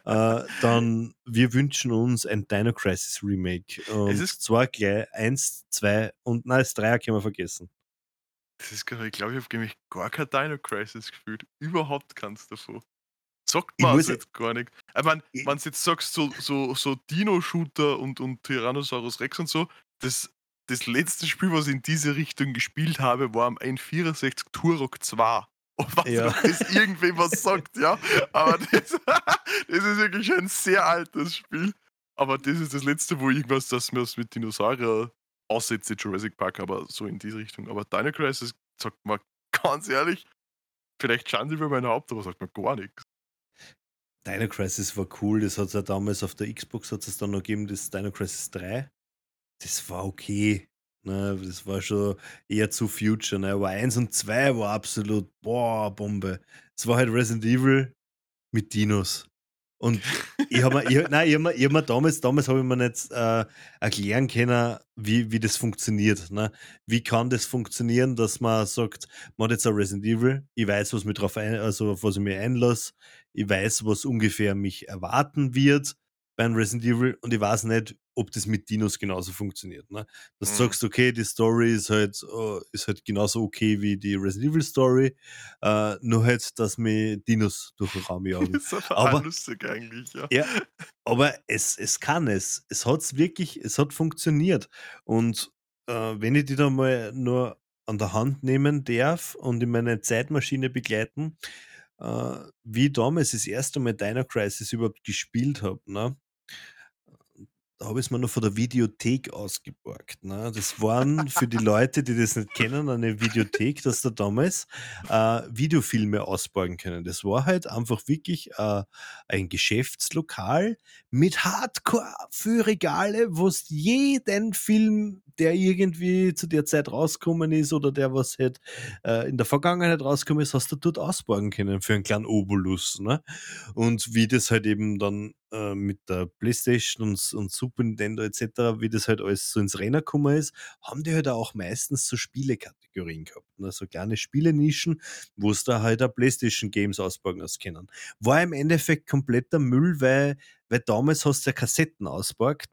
dann wir wünschen uns ein Dino Crisis Remake. Es Und ist zwar gleich 1, 2 und nein, das 3 können wir vergessen. das ist ich glaube, ich habe nämlich gar kein Dino Crisis gefühlt. Überhaupt keins davon. Sagt Ich man muss also jetzt gar nicht. Ich meine, i wenn du jetzt sagst, so Dino-Shooter und Tyrannosaurus Rex und so, das letzte Spiel, was ich in diese Richtung gespielt habe, war am N64 Turok 2. Und weiß nicht, ja. ob das irgendwem was sagt, ja, aber das das ist wirklich ein sehr altes Spiel. Aber das ist das Letzte, wo irgendwas, das mir was mit Dinosaurier, außer jetzt Jurassic Park, aber so in diese Richtung. Aber Dino Crisis sagt mir ganz ehrlich, vielleicht schauen sie über mein Haupt, aber sagt mir gar nichts. Dino Crisis war cool, das hat's ja damals auf der Xbox hat's es dann noch gegeben, das Dino Crisis 3. Das war okay, ne? Das war schon eher zu Future, ne? Aber 1 und 2 war absolut, boah, Bombe. Es war halt Resident Evil mit Dinos. Und ich habe mir damals habe ich mir nicht, erklären können, wie das funktioniert, ne? Wie kann das funktionieren, dass man sagt, man hat jetzt ein Resident Evil, ich weiß, was mich drauf auf was ich mich einlasse. Ich weiß, was ungefähr mich erwarten wird beim Resident Evil und ich weiß nicht, ob das mit Dinos genauso funktioniert, ne? Dass du Mhm. sagst: „Okay, die Story ist halt genauso okay wie die Resident Evil Story, nur halt, dass mir Dinos durch den Raum jagen.“ Ist aber auch Aber lustig eigentlich, ja. ja, aber es kann es. Es hat funktioniert. Und, wenn ich die da mal nur an der Hand nehmen darf und in meine Zeitmaschine begleiten, wie ich damals das erste Mal Dino Crisis überhaupt gespielt habe, ne? Da habe ich's mir noch von der Videothek ausgeborgt, ne? Das waren für die Leute, die das nicht kennen, eine Videothek, dass da damals, Videofilme ausborgen können. Das war halt einfach wirklich, ein Geschäftslokal mit Hardcore für Regale, wo's jeden Film, der irgendwie zu der Zeit rausgekommen ist oder der was halt, in der Vergangenheit rausgekommen ist, hast du dort ausborgen können für einen kleinen Obolus, ne? Und wie das halt eben dann, mit der Playstation und Super Nintendo et cetera, wie das halt alles so ins Rennen gekommen ist, haben die halt auch meistens so Spielekategorien gehabt, ne? So kleine Spielenischen, wo's da halt auch Playstation-Games auspacken hast können. War im Endeffekt kompletter Müll, weil damals hast du ja Kassetten ausgeborgt, ne?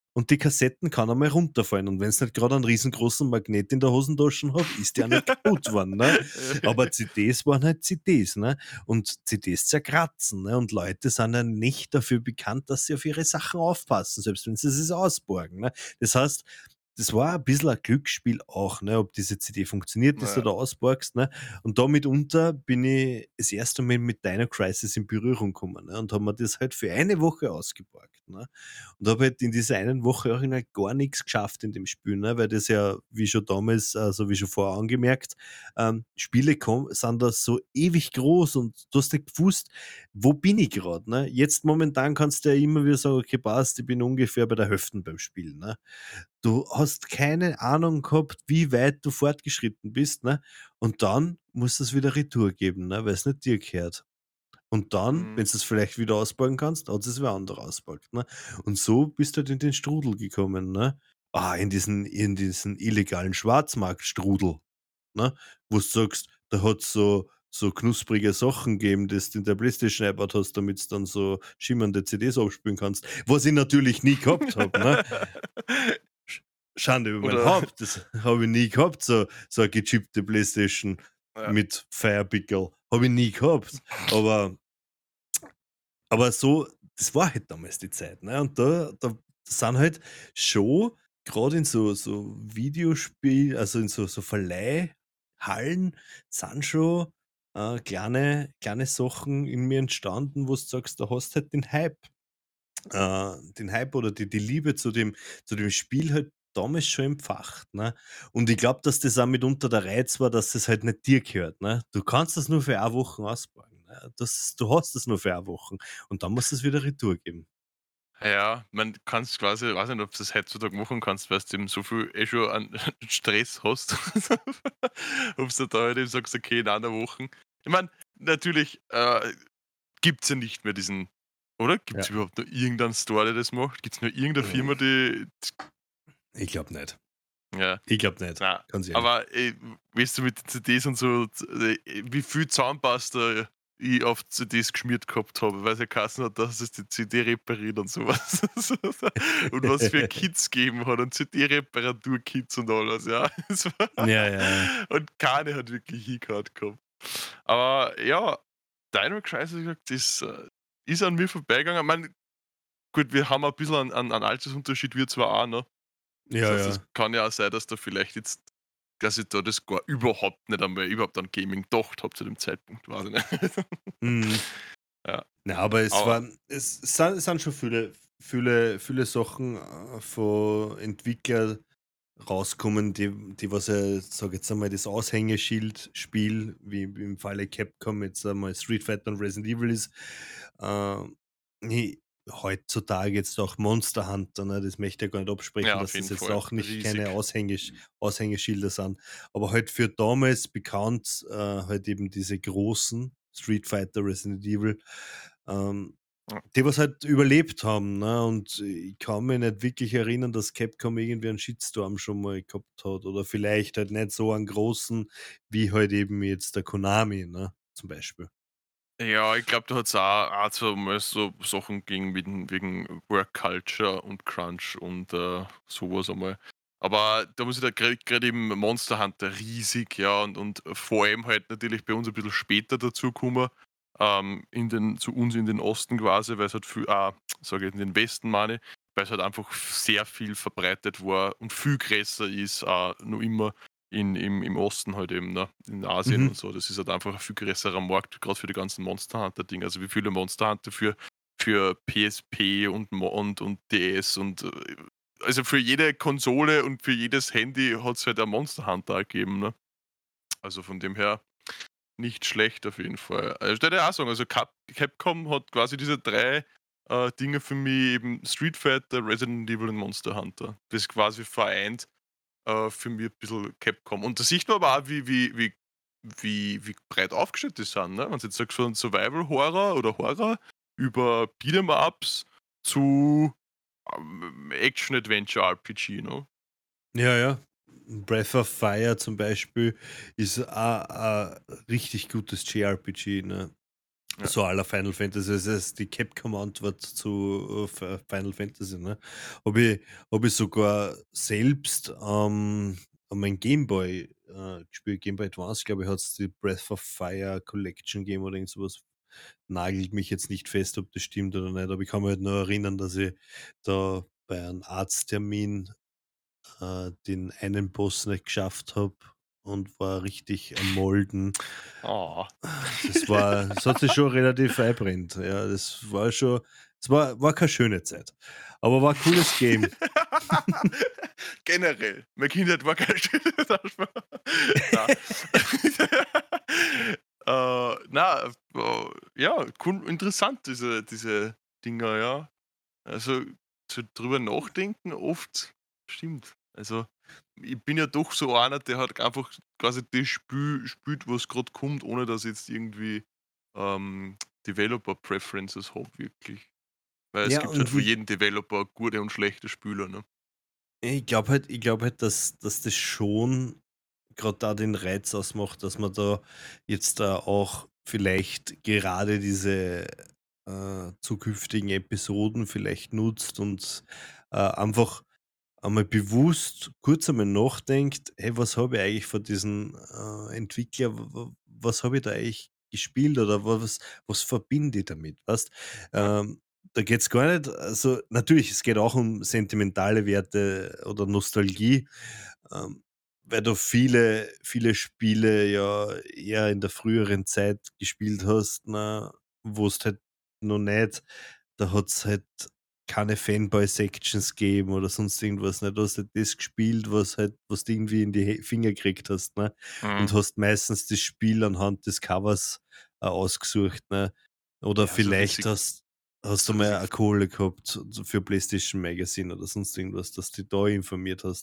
und die Kassetten kann einmal runterfallen. Und wenn's nicht grad einen riesengroßen Magnet in der Hosentasche hat, ist die auch nicht kaputt worden, ne? Aber CDs waren halt CDs, ne? Und CDs zerkratzen, ne? Und Leute sind ja nicht dafür bekannt, dass sie auf ihre Sachen aufpassen, selbst wenn sie es ausborgen, ne? Das heißt, das war ein bisschen ein Glücksspiel auch, ne, ob diese CD funktioniert, die du Ja. da ausborgst, ne? Und da mitunter bin ich das erste Mal mit Dino Crisis in Berührung gekommen, ne, und habe mir das halt für eine Woche ausgeborgt, ne? Und habe halt in dieser einen Woche original gar nichts geschafft in dem Spiel, ne, weil das ja, wie schon damals, also wie schon vorher angemerkt, Spiele sind da so ewig groß und du hast nicht gewusst, wo bin ich gerade, ne? Jetzt momentan kannst du ja immer wieder sagen: „Okay, passt, ich bin ungefähr bei der Hälfte beim Spielen", ne? Du hast keine Ahnung gehabt, wie weit du fortgeschritten bist, ne? Und dann musst du's wieder retour geben, ne, weil's nicht dir gehört. Und dann, wenn Mhm. du es vielleicht wieder ausborgen kannst, hat es wer anderer ausborgt, ne? Und so bist du halt in den Strudel gekommen, ne? In diesen illegalen Schwarzmarktstrudel, ne? Wo du sagst, da hat's so knusprige Sachen gegeben, das du in der PlayStation eingebaut hast, damit's dann so schimmernde CDs abspielen kannst, was ich natürlich nie gehabt habe, ne? Sch Schande über mein Oder Haupt, das habe ich nie gehabt, so 'ne gechippte Playstation ja. mit Firepickel. Habe ich nie gehabt. Aber so das war halt damals die Zeit, ne? Und da sind halt schon grade in so Videospiel, also in so Verleihhallen sind schon, kleine Sachen in mir entstanden, wo du sagst, da hast halt den Hype oder die Liebe zu dem Spiel halt damals schon empfacht, ne? Und ich glaube, dass das auch mitunter der Reiz war, dass es halt nicht dir gehört, ne? Du kannst das nur für eine Woche ausborgen, ne? Du hast das nur für eine Woche und dann musst du es wieder retour geben. Ja, man kann's quasi, weiß nicht, ob du das heutzutage machen kannst, weil du eben so viel schon an Stress hast. Ob's du da halt eben sagst: „Okay, in einer Woche." Ich meine, natürlich, gibt's ja nicht mehr diesen, oder? Gibt's Ja, überhaupt noch irgendeinen Store, der das macht? Gibt's nur irgendeine hm, Firma, die ich glaube nicht. ja, Ich glaube nicht, na, ganz ehrlich. aber, weißt du, mit den CDs und so, wie viel Zahnpasta ich auf CDs geschmiert gehabt habe, weil's ja geheißen hat, dass es die CD repariert und so was. Und was für Kits gegeben hat und CD-Reparatur-Kits und alles, ja. Es war Ja, ja. und keine hat wirklich hingehauen gehabt. Aber ja, Dino Crisis, wie gesagt, ist an mir vorbeigegangen. Ich meine, gut, wir haben ein bisschen an Altersunterschied, wir zwar auch, ne? Das Ja, heißt, es ja. kann ja auch sein, dass da vielleicht jetzt, dass ich da das gar überhaupt nicht einmal überhaupt an Gaming gedacht habe zu dem Zeitpunkt, weiß ich nicht. Mhm. Ja, Na, aber aber es sind schon viele Sachen, von Entwicklern rauskommen, die was sage jetzt einmal, das Aushängeschild-Spiel, wie im Falle Capcom jetzt einmal Street Fighter und Resident Evil ist, ni heutzutage jetzt auch Monster Hunter, ne? Das möchte ich gar nicht absprechen, ja, auf dass das jeden jetzt Fall auch nicht keine riesig. Aushängeschilder sind. Aber halt für damals bekannt, halt eben diese großen Street Fighter, Resident Evil, ähm, Ja. die was halt überlebt haben, ne? Und ich kann mich nicht wirklich erinnern, dass Capcom irgendwie einen Shitstorm schon mal gehabt hat oder vielleicht halt nicht so einen großen wie halt eben jetzt der Konami, ne, zum Beispiel. Ja, ich glaube, da hat's auch so mal so Sachen gegeben wegen Work Culture und Crunch und, so einmal. Aber da muss ich da grad eben Monster Hunter riesig, ja, und vor allem halt natürlich bei uns ein bisschen später dazugekommen, zu uns in den Osten quasi, weil's halt viel sage ich, in den Westen meine ich, weil's halt einfach sehr viel verbreitet war und viel größer ist, noch immer im Osten halt eben, ne, in Asien und Mhm. so. Das ist halt einfach ein viel größerer Markt, gerade für die ganzen Monster Hunter-Dinger. Also, wie viele Monster Hunter für PSP und DS und, also, für jede Konsole und für jedes Handy hat's halt ein Monster Hunter gegeben, ne? Also, von dem her nicht schlecht auf jeden Fall. Ich würde ja auch sagen, also, Capcom hat quasi diese 3 Dinge für mich, eben Street Fighter, Resident Evil und Monster Hunter. Das quasi vereint, für mich ein bisschen Capcom. Und da sieht man aber auch, wie breit aufgestellt die sind, ne? Wenn du jetzt sagst, von Survival Horror oder Horror über Beat'em Ups zu, Action Adventure RPG, ne? Ja, ja. Breath of Fire zum Beispiel ist a richtig gutes JRPG, ne? Ja. So à la Final Fantasy, das ist die Capcom-Antwort zu, Final Fantasy, ne? Habe ich sogar selbst, an mein Gameboy, gespielt. Game Boy Advance, glaube ich, hat's die Breath of Fire Collection gegeben oder irgend so was. Nagelt mich jetzt nicht fest, ob das stimmt oder nicht, aber ich kann mich halt nur erinnern, dass ich da bei einem Arzttermin, den einen Boss nicht geschafft habe und war richtig am Molden. Oh. Das hat sich schon relativ einbrennt. Ja, das war schon, es war keine schöne Zeit, aber war 'n cooles Game. Generell, meine Kindheit war kein schönes Na. Ja, cool, interessant, diese Dinger, ja. Also, so drüber nachdenken oft stimmt. Also, ich bin ja doch so einer, der hat einfach quasi das Spiel spielt, was grad kommt, ohne dass ich jetzt irgendwie, Developer Preferences habe wirklich. Weil es Ja, gibt halt und für wie jeden Developer gute und schlechte Spieler, ne? ich glaube halt, dass das schon gerade da den Reiz ausmacht, dass man da jetzt da auch vielleicht gerade diese, zukünftigen Episoden vielleicht nutzt und, einfach einmal bewusst kurz einmal nachdenkt: „Hey, was habe ich eigentlich von diesen, Entwickler was habe ich da eigentlich gespielt oder was verbinde ich damit?“ Weißt? Ja. Da geht's gar nicht, also, natürlich, es geht auch um sentimentale Werte oder Nostalgie, ähm, weil du viele Spiele ja eher in der früheren Zeit gespielt hast, ne, wo's halt noch nicht, da hat's halt keine Fanboy-Sections geben oder sonst irgendwas, ne? Du hast halt das gespielt, was du irgendwie in die Finger gekriegt hast, ne? Und Mhm. hast meistens das Spiel anhand des Covers, ausgesucht, ne? Oder Ja, vielleicht hast du so mal richtig eine Kohle gehabt so für PlayStation Magazine oder sonst irgendwas, dass du dich da informiert hast.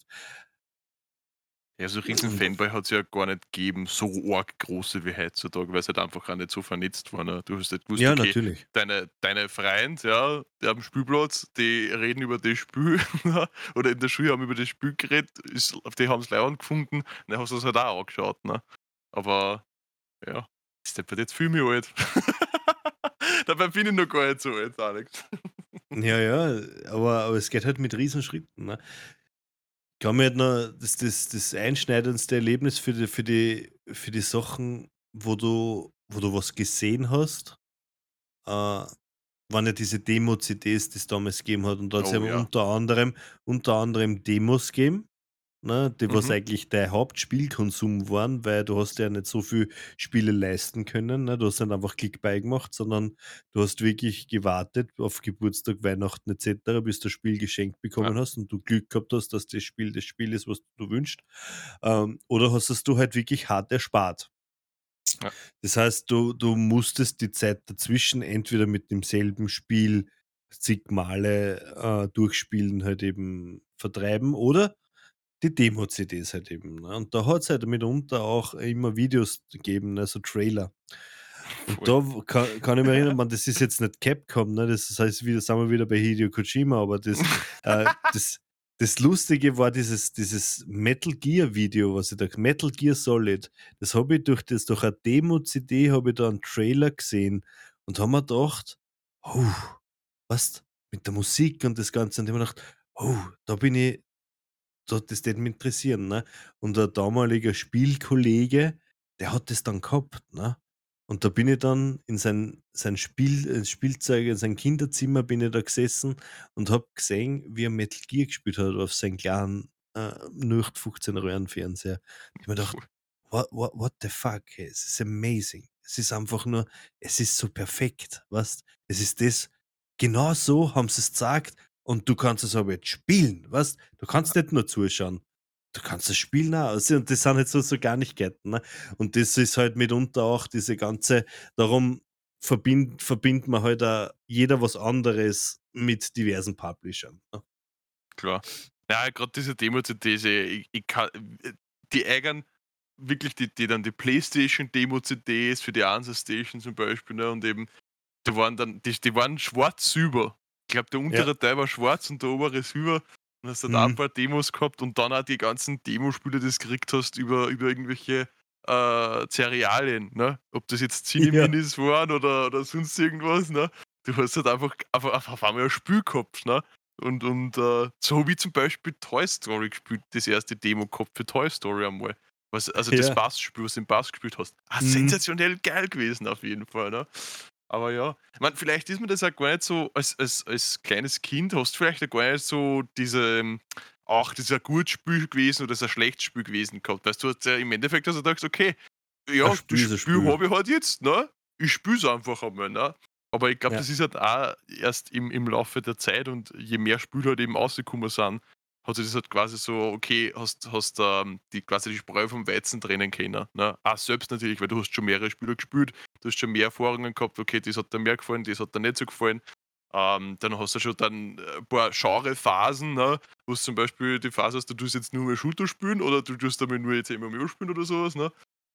Ja, so Und Riesen-Fanboy hat's ja gar nicht gegeben, so arg große wie heutzutage, weil's halt einfach auch nicht so vernetzt war, ne? Du hast halt gewusst, ja, okay, natürlich. deine Freunde, ja, die am Spielplatz, die reden über das Spiel, ne, oder in der Schule haben über das Spiel geredet, die haben's leibend gefunden, dann hast du's halt auch angeschaut, ne? Aber ja, ist deppert, jetzt fühle ich mich alt. Dabei bin ich noch gar nicht so alt, Alex. Ja, ja, aber es geht halt mit Riesenschritten, ne? Ich kann mir halt noch das einschneidendste Erlebnis für die Sachen, wo du was gesehen hast, äh, waren ja diese Demo-CDs, die es damals gegeben hat. Und da hat's ja Oh ja. unter anderem Demos gegeben, ne, die was Mhm. eigentlich dein Hauptspielkonsum waren, weil du hast ja nicht so viel Spiele leisten können, ne? Du hast nicht einfach Klick beigemacht, sondern du hast wirklich gewartet auf Geburtstag, Weihnachten et cetera, bis du das Spiel geschenkt Ja, bekommen hast und du Glück gehabt hast, dass das Spiel ist, was du wünschst. Oder hast es du halt wirklich hart erspart. ja. Das heißt, du musstest die Zeit dazwischen entweder mit demselben Spiel zig Male, durchspielen halt eben vertreiben oder die Demo-CDs halt eben, ne? Und da hat's halt mitunter auch immer Videos gegeben, ne, so Trailer. Und Voll. da kann ich mich erinnern, man, das ist jetzt nicht Capcom, ne? Das heißt, wieder sind wir wieder bei Hideo Kojima, aber das Lustige war dieses Metal Gear Video, was ich da Metal Gear Solid, das habe ich durch eine Demo-CD habe ich da einen Trailer gesehen und habe mir gedacht: „Oh, weißt, mit der Musik und das Ganze“, und ich habe mir gedacht: „Oh, da bin ich das würde mich interessieren“, ne? Und ein damaliger Spielkollege, der hat das dann gehabt, ne? Und da bin ich dann in Spielzeug in sein Kinderzimmer bin ich da gesessen und habe gesehen, wie er Metal Gear gespielt hat auf seinem kleinen, 08/15 Röhrenfernseher. Ich habe mir gedacht: Voll. What the fuck, hey, es ist amazing. Es ist einfach nur, es ist so perfekt, weißt? Es ist das, genau so haben sie es gesagt und du kannst es aber jetzt spielen, weißt? Du kannst nicht nur zuschauen. Du kannst das spielen auch. Also, und das sind halt so Kleinigkeiten, ne? Und das ist halt mitunter auch diese ganze, darum verbindet man halt auch jeder was anderes mit diversen Publishern, ne? Klar. Ja, gerade diese Demo-CDs, ich kann die eigern wirklich die PlayStation-Demo-CDs für die Answer-Station zum Beispiel, ne, und eben, die waren schwarz silber. Ich glaube, der Ja, untere Teil war schwarz und der obere silber. Und hast halt auch ein mhm, paar Demos gehabt und dann auch die ganzen Demospiele, die du gekriegt hast über irgendwelche, Cerealien, ne? Ob das jetzt Ja, Cineminis waren oder sonst irgendwas, ne? Du hast halt einfach auf einmal ein Spiel gehabt, ne? So habe ich zum Beispiel Toy Story gespielt, das erste Demo gehabt für Toy Story einmal. Also das ja. Bassspiel, was du im Bass gespielt hast. Mhm. Sensationell geil gewesen auf jeden Fall, ne? Aber ja, ich meine, vielleicht ist mir das auch gar nicht so als kleines Kind hast du vielleicht auch gar nicht so diese, ach, das ist ein gutes Spiel gewesen oder das ist ein schlechtes Spiel gewesen gehabt. Weißt du, hast ja im Endeffekt hast du gedacht: „Okay, Ein ja, das Spiel ist ein Spiel Spiel. habe ich halt jetzt, ne? Ich spiele es einfach einmal, ne?“ Aber ich glaube, Ja. das ist halt auch erst im Laufe der Zeit und je mehr Spiele halt eben rausgekommen sind, hat sich das halt quasi so, okay, hast die quasi die Spreu vom Weizen trennen können, ne? Auch selbst natürlich, weil du hast schon mehrere Spiele gespielt, du hast schon mehr Erfahrungen gehabt, okay, das hat dir mehr gefallen, das hat dir nicht so gefallen. Dann hast du schon dann ein paar Genrephasen, ne? Wo's zum Beispiel die Phase hast, du tust jetzt nur mehr Shooter spielen oder du tust einmal nur jetzt MMO spielen oder sowas, ne?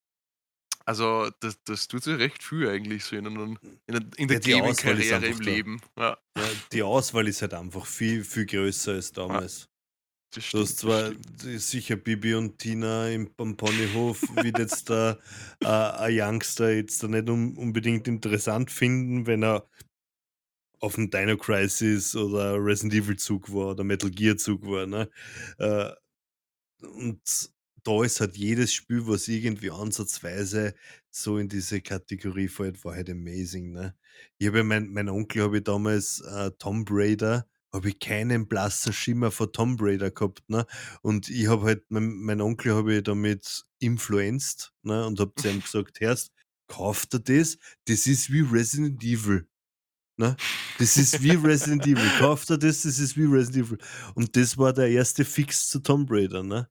Also, das tut sich recht viel eigentlich so in der Ja, die Auswahl ist Gaming-Karriere einfach im da. Leben. Ja, Ja, die Auswahl ist halt einfach viel, viel größer als ja, damals. das Du hast stimmt, das zwar stimmt. sicher Bibi und Tina am Ponyhof, wird jetzt da ein Youngster jetzt da nicht unbedingt interessant finden, wenn er auf dem Dino Crisis oder Resident Evil Zug war oder Metal Gear Zug war, ne? Äh, und da ist halt jedes Spiel, was irgendwie ansatzweise so in diese Kategorie fällt, war halt amazing, ne? Ich habe ja mein Onkel habe ich damals, Tomb Raider habe ich keinen blassen Schimmer von Tomb Raider gehabt, ne? Und ich habe halt mein Onkel habe ich damit influenced, ne, und habe zu ihm gesagt: „Hörst, kauf dir das, das ist wie Resident Evil.“ Ne? Das ist wie Resident Evil. Kauft er das, das ist wie Resident Evil. Und das war der erste Fix zu Tomb Raider, ne?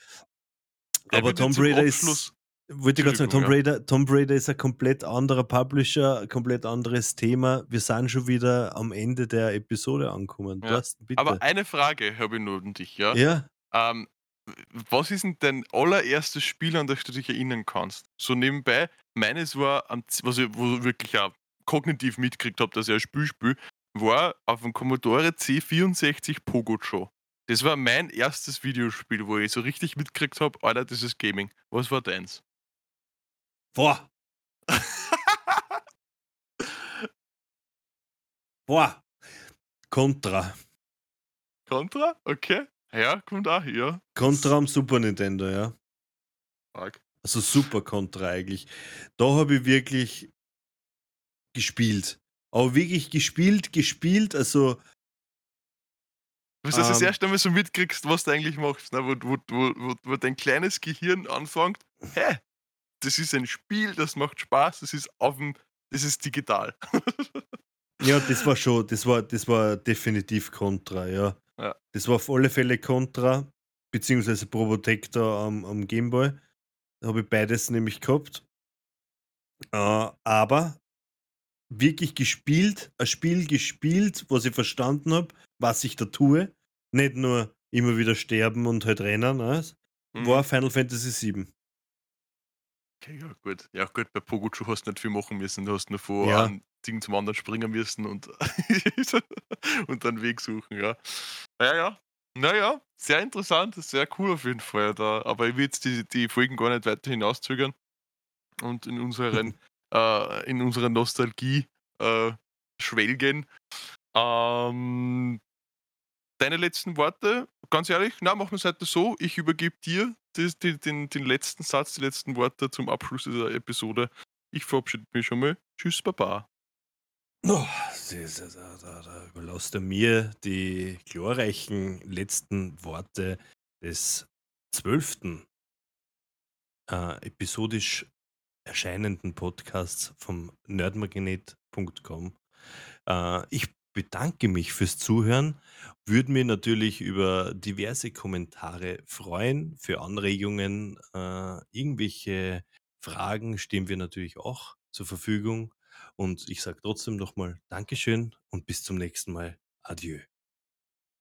Der Aber wird dir Tomb zum Raider Abschluss ist wollte ich grad sagen, Entschuldigung, ja. Tomb Raider ist ein komplett anderer Publisher, ein komplett anderes Thema. Wir sind schon wieder am Ende der Episode angekommen. Ja. Thorsten, Aber bitte. eine Frage habe ich nur an dich, ja? Ja, Ähm, was ist denn dein allererstes Spiel, an das du dich erinnern kannst? So nebenbei, meines war was ich wo ich wirklich auch kognitiv mitgekriegt habe, dass ich ein Spiel spiele, war auf dem Commodore C64 Pogo Joe. Das war mein erstes Videospiel, wo ich so richtig mitgekriegt habe: „Alter, das ist Gaming.“ Was war deins? boah, boah, Contra. Contra? Okay. Ja, kommt auch, ja. Contra am Super Nintendo, ja. Arg. Also Super Contra eigentlich. Da habe ich wirklich gespielt. Aber wirklich gespielt, also, Du hast das ähm erste Mal so mitkriegst, was du eigentlich machst, ne? Wo dein kleines Gehirn anfängt: „Hä, das ist ein Spiel, das macht Spaß, das ist digital.“ ja, das war definitiv Contra, ja. Ja. Das war auf alle Fälle Contra, beziehungsweise Probotector am Gameboy. Da habe ich beides nämlich gehabt. Aber wirklich gespielt, ein Spiel gespielt, was ich verstanden habe, was ich da tue, nicht nur immer wieder sterben und halt rennen, ne, war Mhm. Final Fantasy 7. Okay, ja gut. Ja gut, bei Pogochu hast du nicht viel machen müssen. Du hast nur von Ja, einem Ding zum anderen springen müssen und und dann Weg suchen, ja. Ja, ja. Na ja, sehr interessant, sehr cool auf jeden Fall da. Aber ich will jetzt die Folgen gar nicht weiter hinauszögern und in unserer Nostalgie, äh, schwelgen. Ähm, deine letzten Worte, ganz ehrlich, na, machen wir es heute so, ich übergebe dir den letzten Satz, die letzten Worte zum Abschluss dieser Episode. Ich verabschiede mich schon mal. Tschüss, baba. oh, da überlässt er mir die glorreichen letzten Worte des 12. Episodisch erscheinenden Podcasts vom nerdmagnet.com. Ich bedanke mich fürs Zuhören, würde mir natürlich über diverse Kommentare freuen, für Anregungen, irgendwelche Fragen stehen wir natürlich auch zur Verfügung. Und ich sage trotzdem nochmal Dankeschön und bis zum nächsten Mal. Adieu.